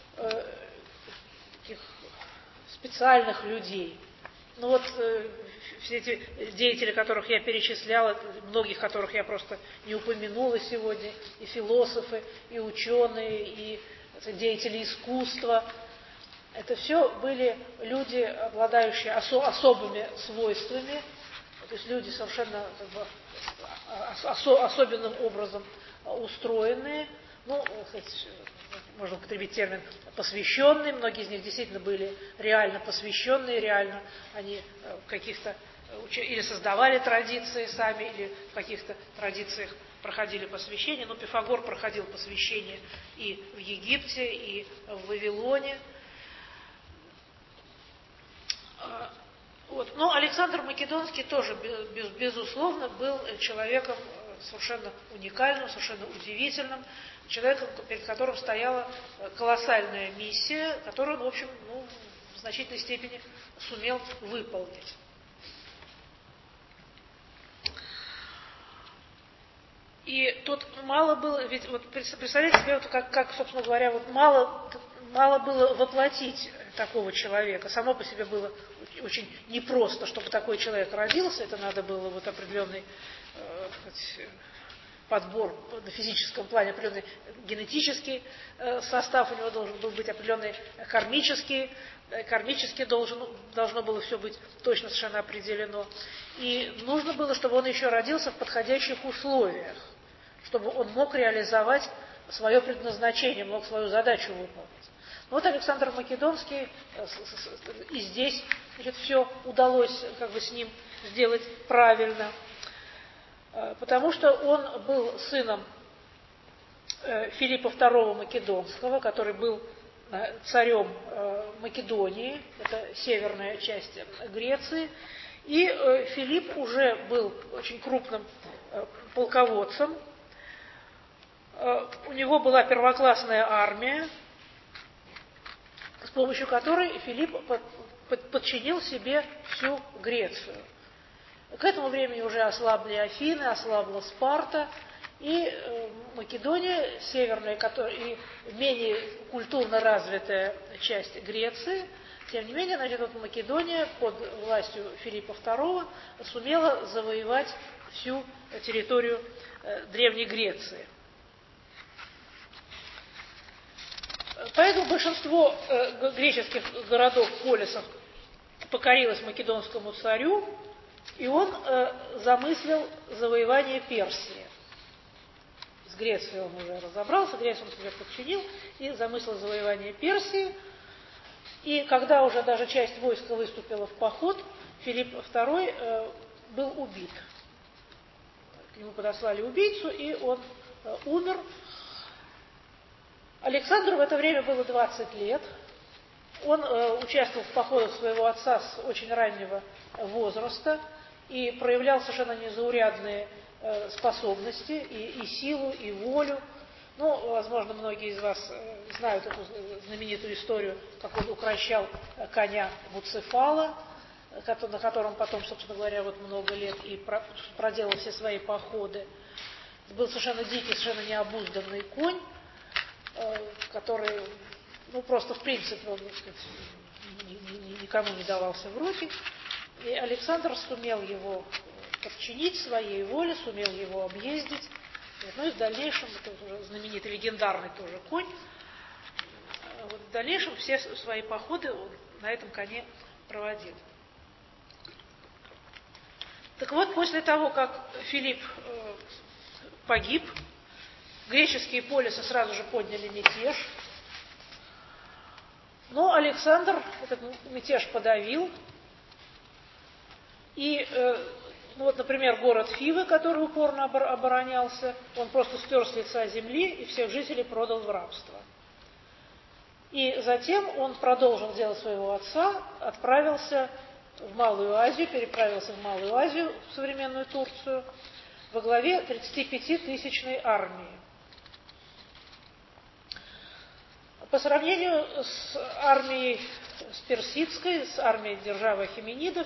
таких специальных людей. Ну вот все эти деятели, которых я перечисляла, многих которых я просто не упомянула сегодня, и философы, и ученые, и деятели искусства, это все были люди, обладающие особыми свойствами, то есть люди совершенно как бы, особенным образом устроенные, ну, кстати, можно употребить термин посвященные, многие из них действительно были реально посвященные, реально они в каких-то или создавали традиции сами, или в каких-то традициях проходили посвящение. Но Пифагор проходил посвящение и в Египте, и в Вавилоне. Вот. Но Александр Македонский тоже, безусловно, был человеком совершенно уникальным, совершенно удивительным, человеком, перед которым стояла колоссальная миссия, которую он, в общем, в значительной степени сумел выполнить. И тут мало было, ведь вот представляете себе, вот как, собственно говоря, вот мало было воплотить такого человека. Само по себе было очень непросто, чтобы такой человек родился. Это надо было вот определенный подбор на физическом плане, определенный генетический состав у него должен был быть, определенный кармически должно было все быть точно совершенно определено. И нужно было, чтобы он еще родился в подходящих условиях, чтобы он мог реализовать свое предназначение, мог свою задачу выполнить. Вот Александр Македонский, и здесь, значит, все удалось как бы с ним сделать правильно, потому что он был сыном Филиппа II Македонского, который был царем Македонии, это северная часть Греции, и Филипп уже был очень крупным полководцем. У него была первоклассная армия, с помощью которой Филипп подчинил себе всю Грецию. К этому времени уже ослабли Афины, ослабла Спарта, и Македония, северная и менее культурно развитая часть Греции, тем не менее, значит, вот Македония под властью Филиппа II сумела завоевать всю территорию Древней Греции. Поэтому большинство греческих городов, полисов покорилось македонскому царю, и он замыслил завоевание Персии. С Грецией он уже разобрался, Грецию он себе подчинил, и замыслил завоевание Персии. И когда уже даже часть войска выступила в поход, Филипп II был убит. К нему подослали убийцу, и он умер. Александру в это время было 20 лет. Он участвовал в походах своего отца с очень раннего возраста и проявлял совершенно незаурядные способности, и силу, и волю. Ну, возможно, многие из вас знают эту знаменитую историю, как он укрощал коня Буцефала, на котором потом, собственно говоря, вот много лет и проделал все свои походы. Это был совершенно дикий, совершенно необузданный конь, который, ну, просто в принципе, он, так сказать, никому не давался в руки. И Александр сумел его подчинить своей воле, сумел его объездить. Ну и в дальнейшем, это уже знаменитый легендарный тоже конь, вот в дальнейшем все свои походы он на этом коне проводил. Так вот, после того, как Филипп погиб, греческие полисы сразу же подняли мятеж, но Александр этот мятеж подавил, и ну вот, например, город Фивы, который упорно оборонялся, он просто стер с лица земли и всех жителей продал в рабство. И затем он продолжил дело своего отца, отправился в Малую Азию, переправился в Малую Азию, в современную Турцию, во главе 35-тысячной армии. По сравнению с армией персидской, с армией державы Ахеменидов,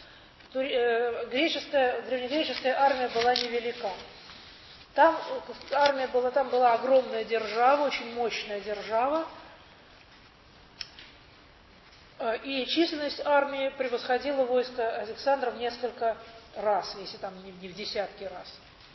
древнегреческая армия была невелика. Там была огромная держава, очень мощная держава, и численность армии превосходила войско Александра в несколько раз, если там не в десятки раз.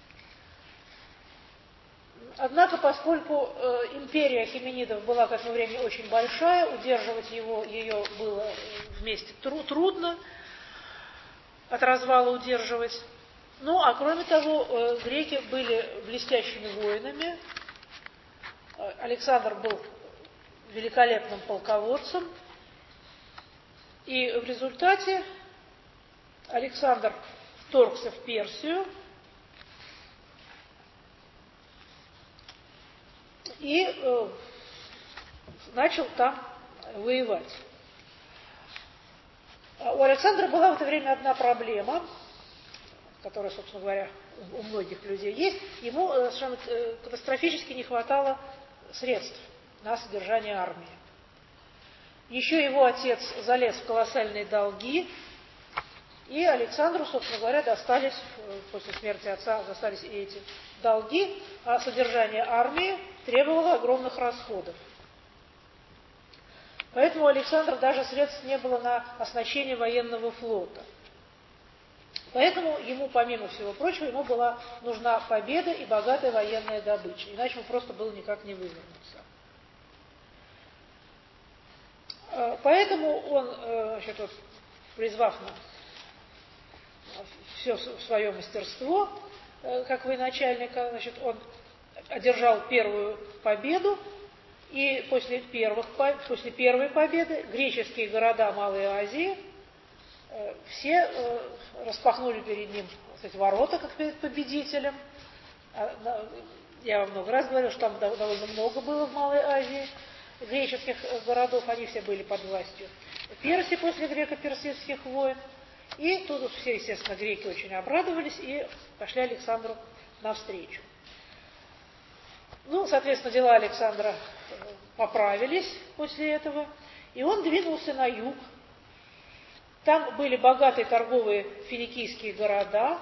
Однако, поскольку империя Ахеменидов была к этому времени очень большая, удерживать ее было вместе трудно, от развала удерживать. Ну, а кроме того, греки были блестящими воинами. Александр был великолепным полководцем. И в результате Александр вторгся в Персию и начал там воевать. У Александра была в это время одна проблема, которая, собственно говоря, у многих людей есть. Ему совершенно катастрофически не хватало средств на содержание армии. Еще его отец залез в колоссальные долги, и Александру, собственно говоря, после смерти отца достались и эти долги, а содержание армии требовало огромных расходов. Поэтому у Александра даже средств не было на оснащение военного флота. Поэтому ему, помимо всего прочего, ему была нужна победа и богатая военная добыча. Иначе ему просто было никак не вывернуться. Поэтому он, призвав на все свое мастерство, как военачальника, он одержал первую победу, и после первой победы греческие города Малой Азии все распахнули перед ним ворота, как перед победителем. Я вам много раз говорила, что там довольно много было в Малой Азии греческих городов, они все были под властью Персии после греко-персидских войн. И тут все, естественно, греки очень обрадовались и пошли Александру навстречу. Ну, соответственно, дела Александра поправились после этого, и он двинулся на юг. Там были богатые торговые финикийские города,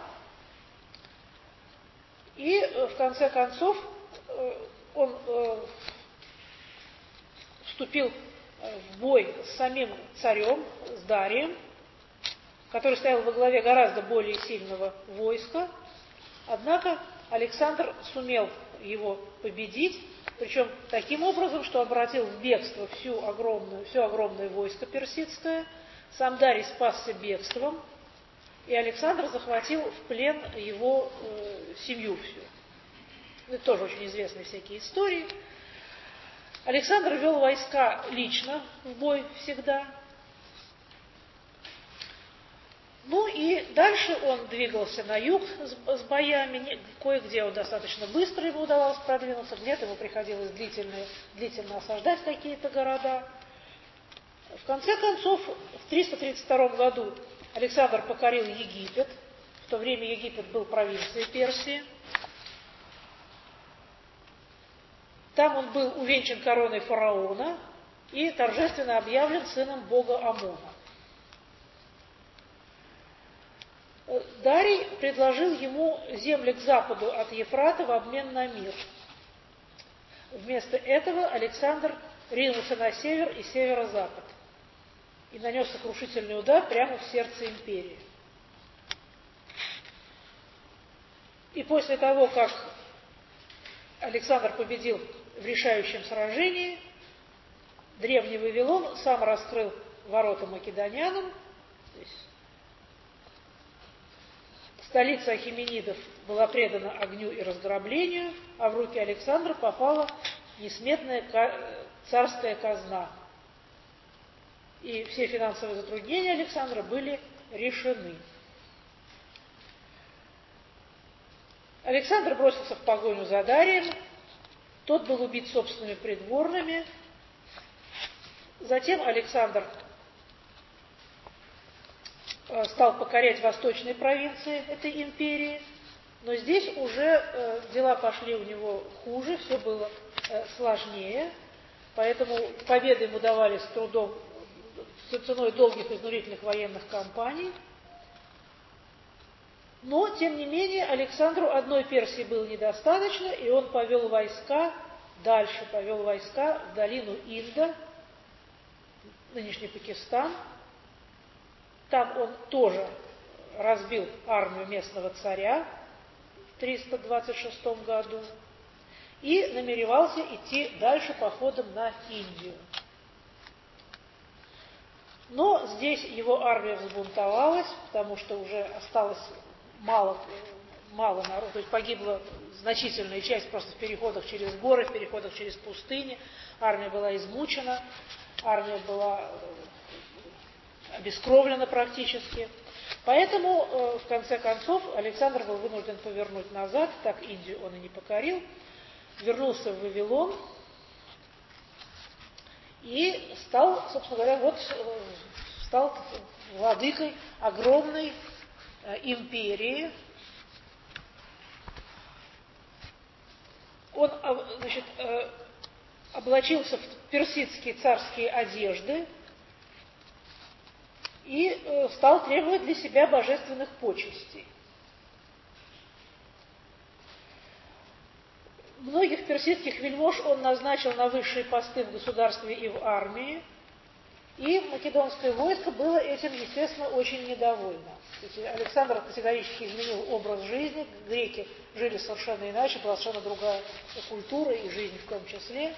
и в конце концов он вступил в бой с самим царем, с Дарием, который стоял во главе гораздо более сильного войска. Однако Александр сумел его победить, причем таким образом, что обратил в бегство все огромное войско персидское. Сам Дарий спасся бегством, и Александр захватил в плен его семью всю. Это тоже очень известные всякие истории. Александр вел войска лично в бой всегда. Ну и дальше он двигался на юг с боями. Кое-где он достаточно быстро ему удавалось продвинуться, где-то ему приходилось длительно осаждать какие-то города. В конце концов, в 332 году Александр покорил Египет. В то время Египет был провинцией Персии. Там он был увенчан короной фараона и торжественно объявлен сыном бога Амона. Дарий предложил ему земли к западу от Ефрата в обмен на мир. Вместо этого Александр ринулся на север и северо-запад и нанес сокрушительный удар прямо в сердце империи. И после того, как Александр победил в решающем сражении, древний Вавилон сам раскрыл ворота македонянам. То есть столица ахеменидов была предана огню и разграблению, а в руки Александра попала несметная царская казна. И все финансовые затруднения Александра были решены. Александр бросился в погоню за Дарием. Тот был убит собственными придворными. Затем Александр стал покорять восточные провинции этой империи. Но здесь уже дела пошли у него хуже, все было сложнее. Поэтому победы ему давались с трудом, ценой долгих изнурительных военных кампаний. Но, тем не менее, Александру одной Персии было недостаточно, и он повел войска дальше, повел войска в долину Инда, нынешний Пакистан. Там он тоже разбил армию местного царя в 326 году и намеревался идти дальше походом на Индию. Но здесь его армия взбунтовалась, потому что уже осталось мало народу, то есть погибла значительная часть просто в переходах через горы, в переходах через пустыни. Армия была измучена, армия была обескровлена практически. Поэтому, в конце концов, Александр был вынужден повернуть назад, так Индию он и не покорил, вернулся в Вавилон и стал, собственно говоря, стал владыкой огромной империи. Он, облачился в персидские царские одежды и стал требовать для себя божественных почестей. Многих персидских вельмож он назначил на высшие посты в государстве и в армии, и македонское войско было этим, естественно, очень недовольно. Александр категорически изменил образ жизни, греки жили совершенно иначе, была совершенно другая культура и жизнь в том числе.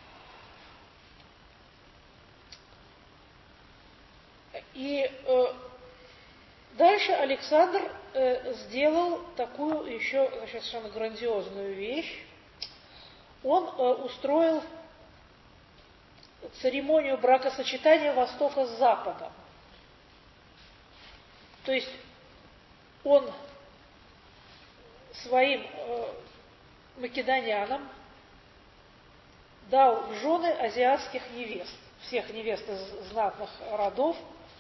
И дальше Александр сделал такую еще совершенно грандиозную вещь. Он устроил церемонию бракосочетания Востока с Западом. То есть он своим македонянам дал в жены азиатских невест, всех невест из знатных родов.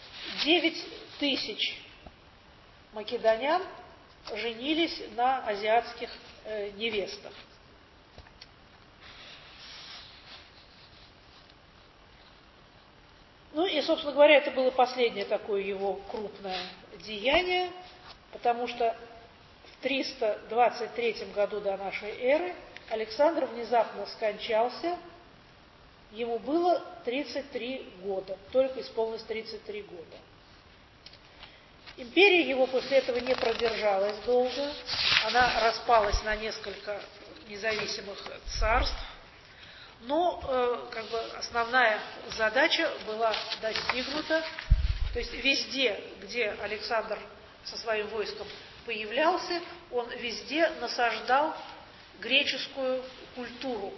9000 македонян женились на азиатских невестах. Ну и, собственно говоря, это было последнее такое его крупное деяние, потому что в 323 году до нашей эры Александр внезапно скончался, ему было 33 года, только исполнилось 33 года. Империя его после этого не продержалась долго, она распалась на несколько независимых царств, но основная задача была достигнута. То есть везде, где Александр со своим войском появлялся, он везде насаждал греческую культуру.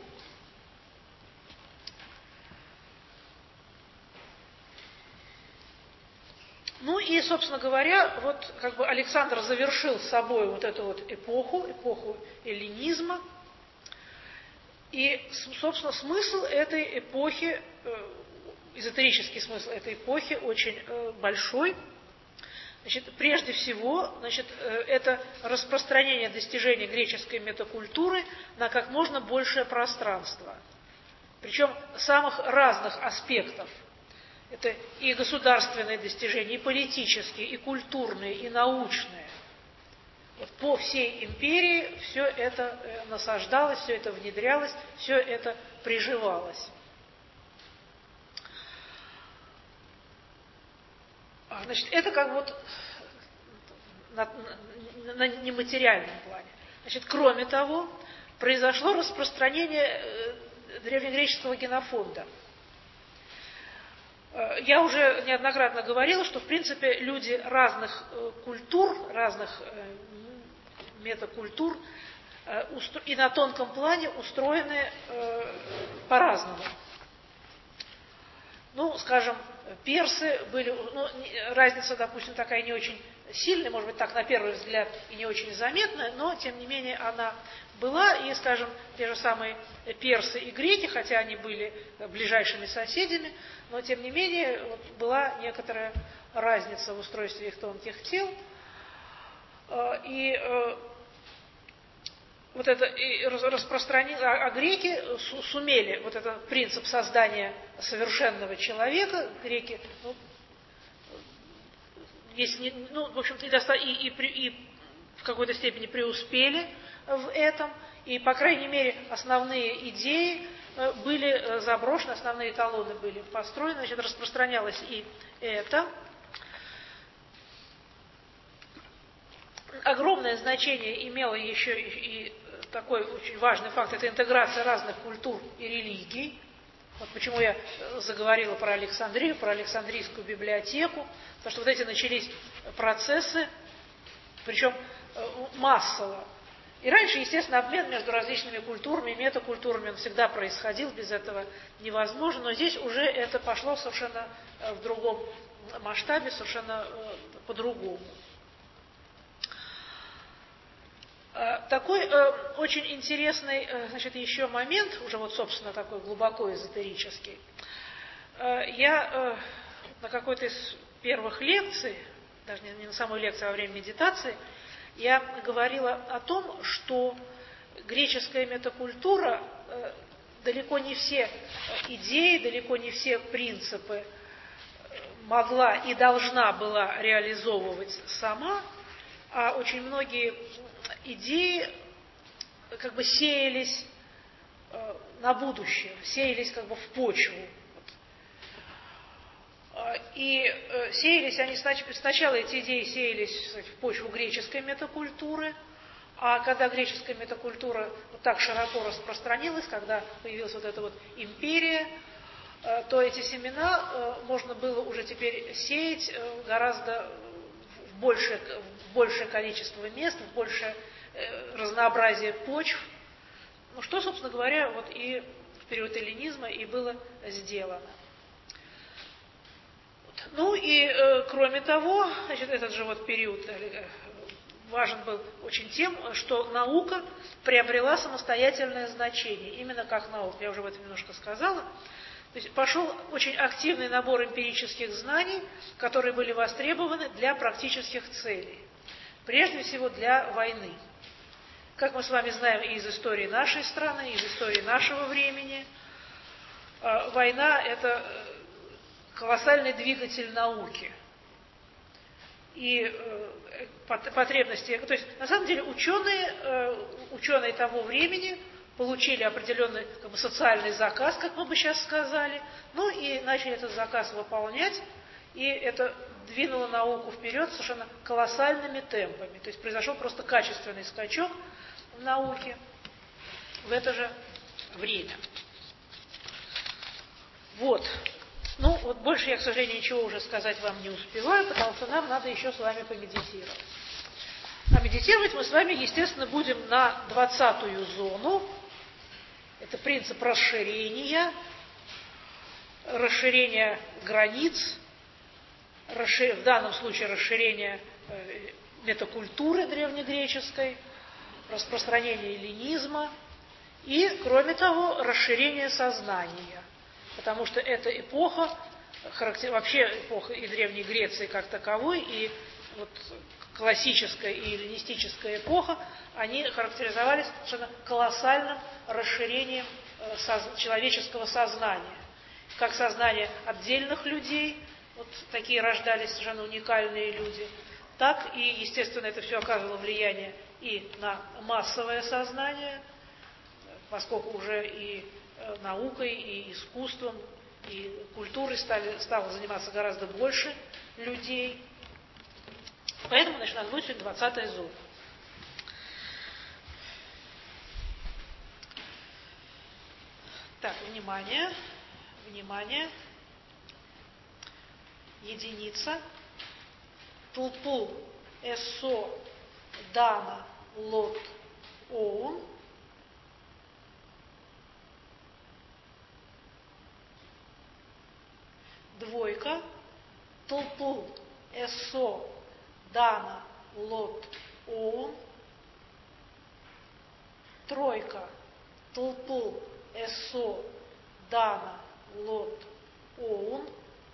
Ну и, собственно говоря, Александр завершил с собой эту эпоху эллинизма. И, собственно, смысл этой эпохи эзотерический смысл этой эпохи очень большой. Значит, прежде всего, это распространение достижений греческой метакультуры на как можно большее пространство. Причем самых разных аспектов. Это и государственные достижения, и политические, и культурные, и научные. Вот по всей империи все это насаждалось, все это внедрялось, все это приживалось. Значит, это как вот на нематериальном плане. Значит, кроме того, произошло распространение древнегреческого генофонда. Я уже неоднократно говорила, что, в принципе, люди разных культур, разных метакультур и на тонком плане устроены по-разному. Ну, скажем, персы были, разница, допустим, такая не очень сильная, может быть, так на первый взгляд и не очень заметная, но, тем не менее, она была, и, скажем, те же самые персы и греки, хотя они были ближайшими соседями, но, тем не менее, вот, была некоторая разница в устройстве их тонких тел, и вот это распространение, а греки сумели вот этот принцип создания совершенного человека, греки, в общем-то, и в какой-то степени преуспели в этом, и, по крайней мере, основные идеи были заброшены, основные эталоны были построены, значит, распространялось и это. Огромное значение имело еще и такой очень важный факт – это интеграция разных культур и религий. Вот почему я заговорила про Александрию, про Александрийскую библиотеку, потому что вот эти начались процессы, причем массово. И раньше, естественно, обмен между различными культурами, метакультурами, он всегда происходил, без этого невозможно, но здесь уже это пошло совершенно в другом масштабе, совершенно по-другому. Такой очень интересный, значит, еще момент, уже вот, собственно, такой глубоко эзотерический. Я на какой-то из первых лекций, даже не на самой лекции, а во время медитации, я говорила о том, что греческая метакультура далеко не все идеи, далеко не все принципы могла и должна была реализовывать сама, а очень многие идеи как бы сеялись на будущее, сеялись как бы в почву. И сеялись они сначала эти идеи сеялись в почву греческой метакультуры, а когда греческая метакультура вот так широко распространилась, когда появилась вот эта вот империя, то эти семена можно было уже теперь сеять гораздо в большее количество мест, в большее разнообразие почв. Ну, что, собственно говоря, вот и в период эллинизма и было сделано. Ну и, кроме того, значит, этот же вот период важен был очень тем, что наука приобрела самостоятельное значение, именно как наука, я уже об этом немножко сказала. То есть пошел очень активный набор эмпирических знаний, которые были востребованы для практических целей, прежде всего для войны. Как мы с вами знаем и из истории нашей страны, и из истории нашего времени, война – это колоссальный двигатель науки. И потребности, то есть на самом деле ученые того времени получили определенный как бы, социальный заказ, как мы бы сейчас сказали, ну и начали этот заказ выполнять, и это двинуло науку вперед совершенно колоссальными темпами. То есть произошел просто качественный скачок в науке в это же время. Вот. Ну, вот больше я, к сожалению, ничего уже сказать вам не успеваю, потому что нам надо еще с вами помедитировать. А медитировать мы с вами, естественно, будем на 20-ю зону. Это принцип расширения границ, в данном случае расширение метакультуры древнегреческой, распространение эллинизма и, кроме того, расширение сознания. потому что эта эпоха, вообще эпоха и Древней Греции как таковой, и вот классическая и эллинистическая эпоха, они характеризовались совершенно колоссальным расширением человеческого сознания. Как сознание отдельных людей, вот такие рождались совершенно уникальные люди, так и, естественно, это все оказывало влияние и на массовое сознание, поскольку уже и наукой, и искусством, и культурой стало заниматься гораздо больше людей. Поэтому, значит, у нас будет сегодня 20-й зов. Так, внимание, внимание. Единица. Тулпул, эссо, дана, лот, оун. Двойка. Тулпул, эссо, дана, лот, оун. Тройка. Тулпул, эссо, дана, лот, оун.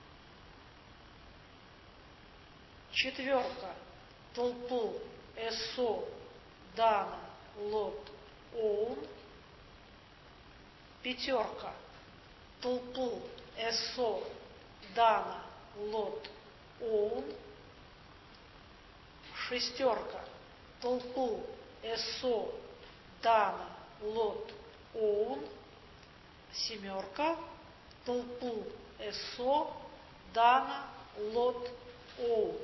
Четверка. Тулпул, эссо, дана, лот, оун. Пятерка. Тулпул, эссо, дана, лот, оун. Шестерка. Тулпул, эссо, дана, лот, оун. Семерка. Тулпул, эссо, дана, лот, оун.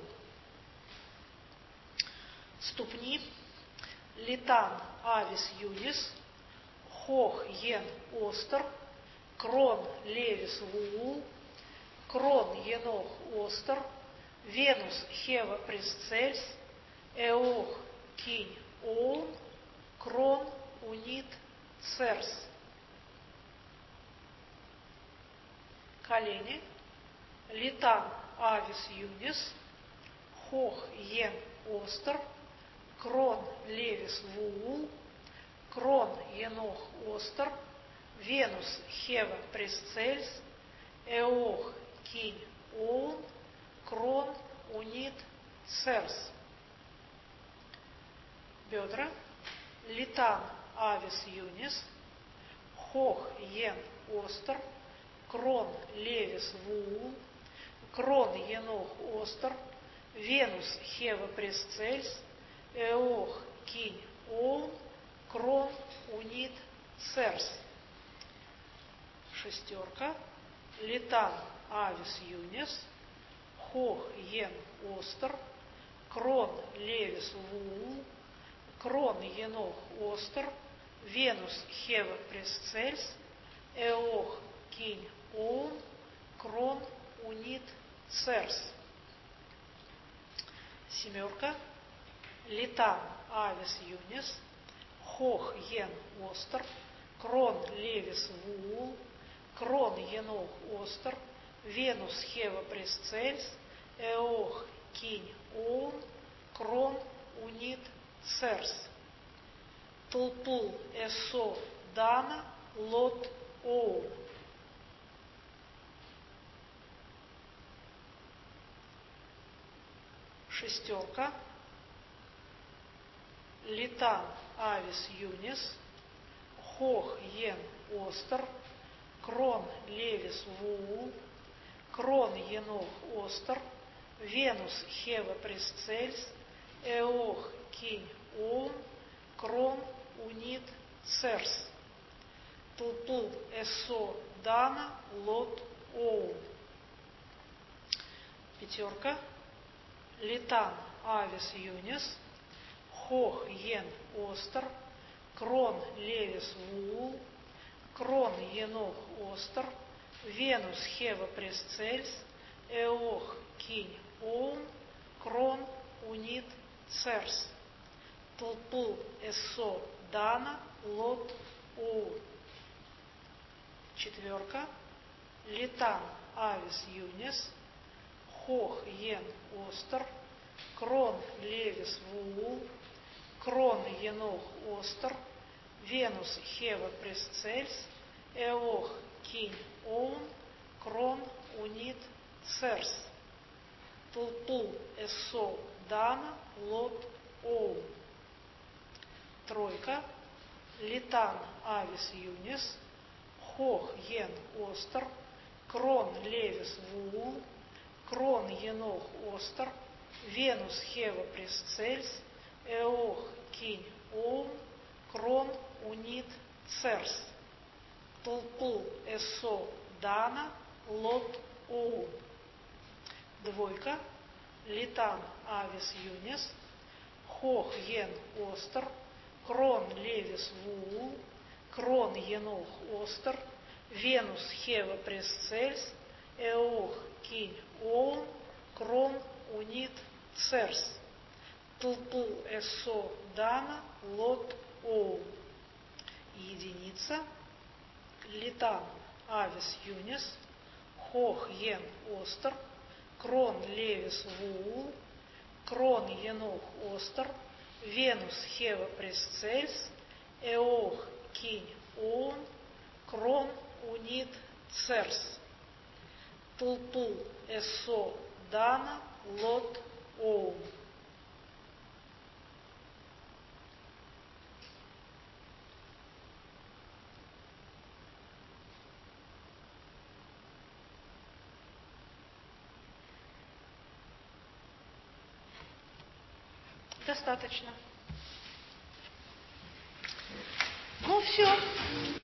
Ступни. Литан, авис, юнис. Хох, йен, остер. Крон, левис, вуул. Крон, енох, остер. Венус, хева, пресцельс. Эох, кинь, оун. Крон, унит, церс. Колени. Литан, авис, юнис. Хох, йен, остер. Крон, левис, вуул. Крон, енох, остер. Венус, хева, пресцельс. Эох, кинь, оун. Крон, унит, церс. Бедра. Литан, авис, юнис. Хох, йен, остер. Крон, левис, вуул. Крон, енох, остер. Венус, хева, пресцельс. Эох, кинь, оун. Крон, унит, церс. Шестерка. Литан, авис, юнис. Хох, йен, остер. Крон, левис, вуул. Крон, енох, остер. Венус, хева, пресцельс. Эох, кинь, оун. Крон, унит, церс. Семерка. Литан, авис, юнис. Хох, йен, остер. Крон, левис, вуул. Крон, енох, остер. Венус, хева, пресцельс. Эох, кинь, оун. Крон, унит, церс. Тулпул, эссо, дана, лот, оун. Шестерка. Литан, авис, юнис. Хох, йен, остер. Крон, левис, вуул. Крон, енох, остер. Венус, хева, пресцельс. Эох, кинь, оун. Крон, унит, церс. Тулпул, эссо, дана, лот, оун. Пятерка. Литан, авис, юнис. Хох, йен, остер. Крон, левис, вуул. Крон, енох, остер. Венус, хева, пресцельс. Эох, кинь, оун. Крон, унит, церс. Тулпул, эссо, дана, лот, оун. Четверка. Литан, авис, юнис. Хох, йен, остер. Крон, левис, вуул. Крон, енох, остер. Венус, хева, пресцельс. Эох, кинь, оун, крон, унит, церс. Тулпул, эссо, дана, лот, оун. Тройка. Литан, авис, юнис, хох, ен, остер, крон, левис, вуул, крон, енох, остер, венус, хева, пресцельс, эох, кинь, оун, крон, унит, церс. Тулпул, эссо, дана, лот, оун. Двойка. Литан, авис, юнис, хох, ен, остер, крон, левис, вуул, крон, енох, остер, венус, хева, пресцельс, эох, кинь, оун, крон, унит, церс. Тулпул, эссо, дана, лот, оун. Единица. Литан, авис, юнис, хох, ен, остер, крон, левис, вуул, крон, енох, остер, венус, хева, пресцельс, эох, кинь, оун, крон, унит, церс. Тулпул, эссо, дана, лот, оун. Достаточно. Ну, все.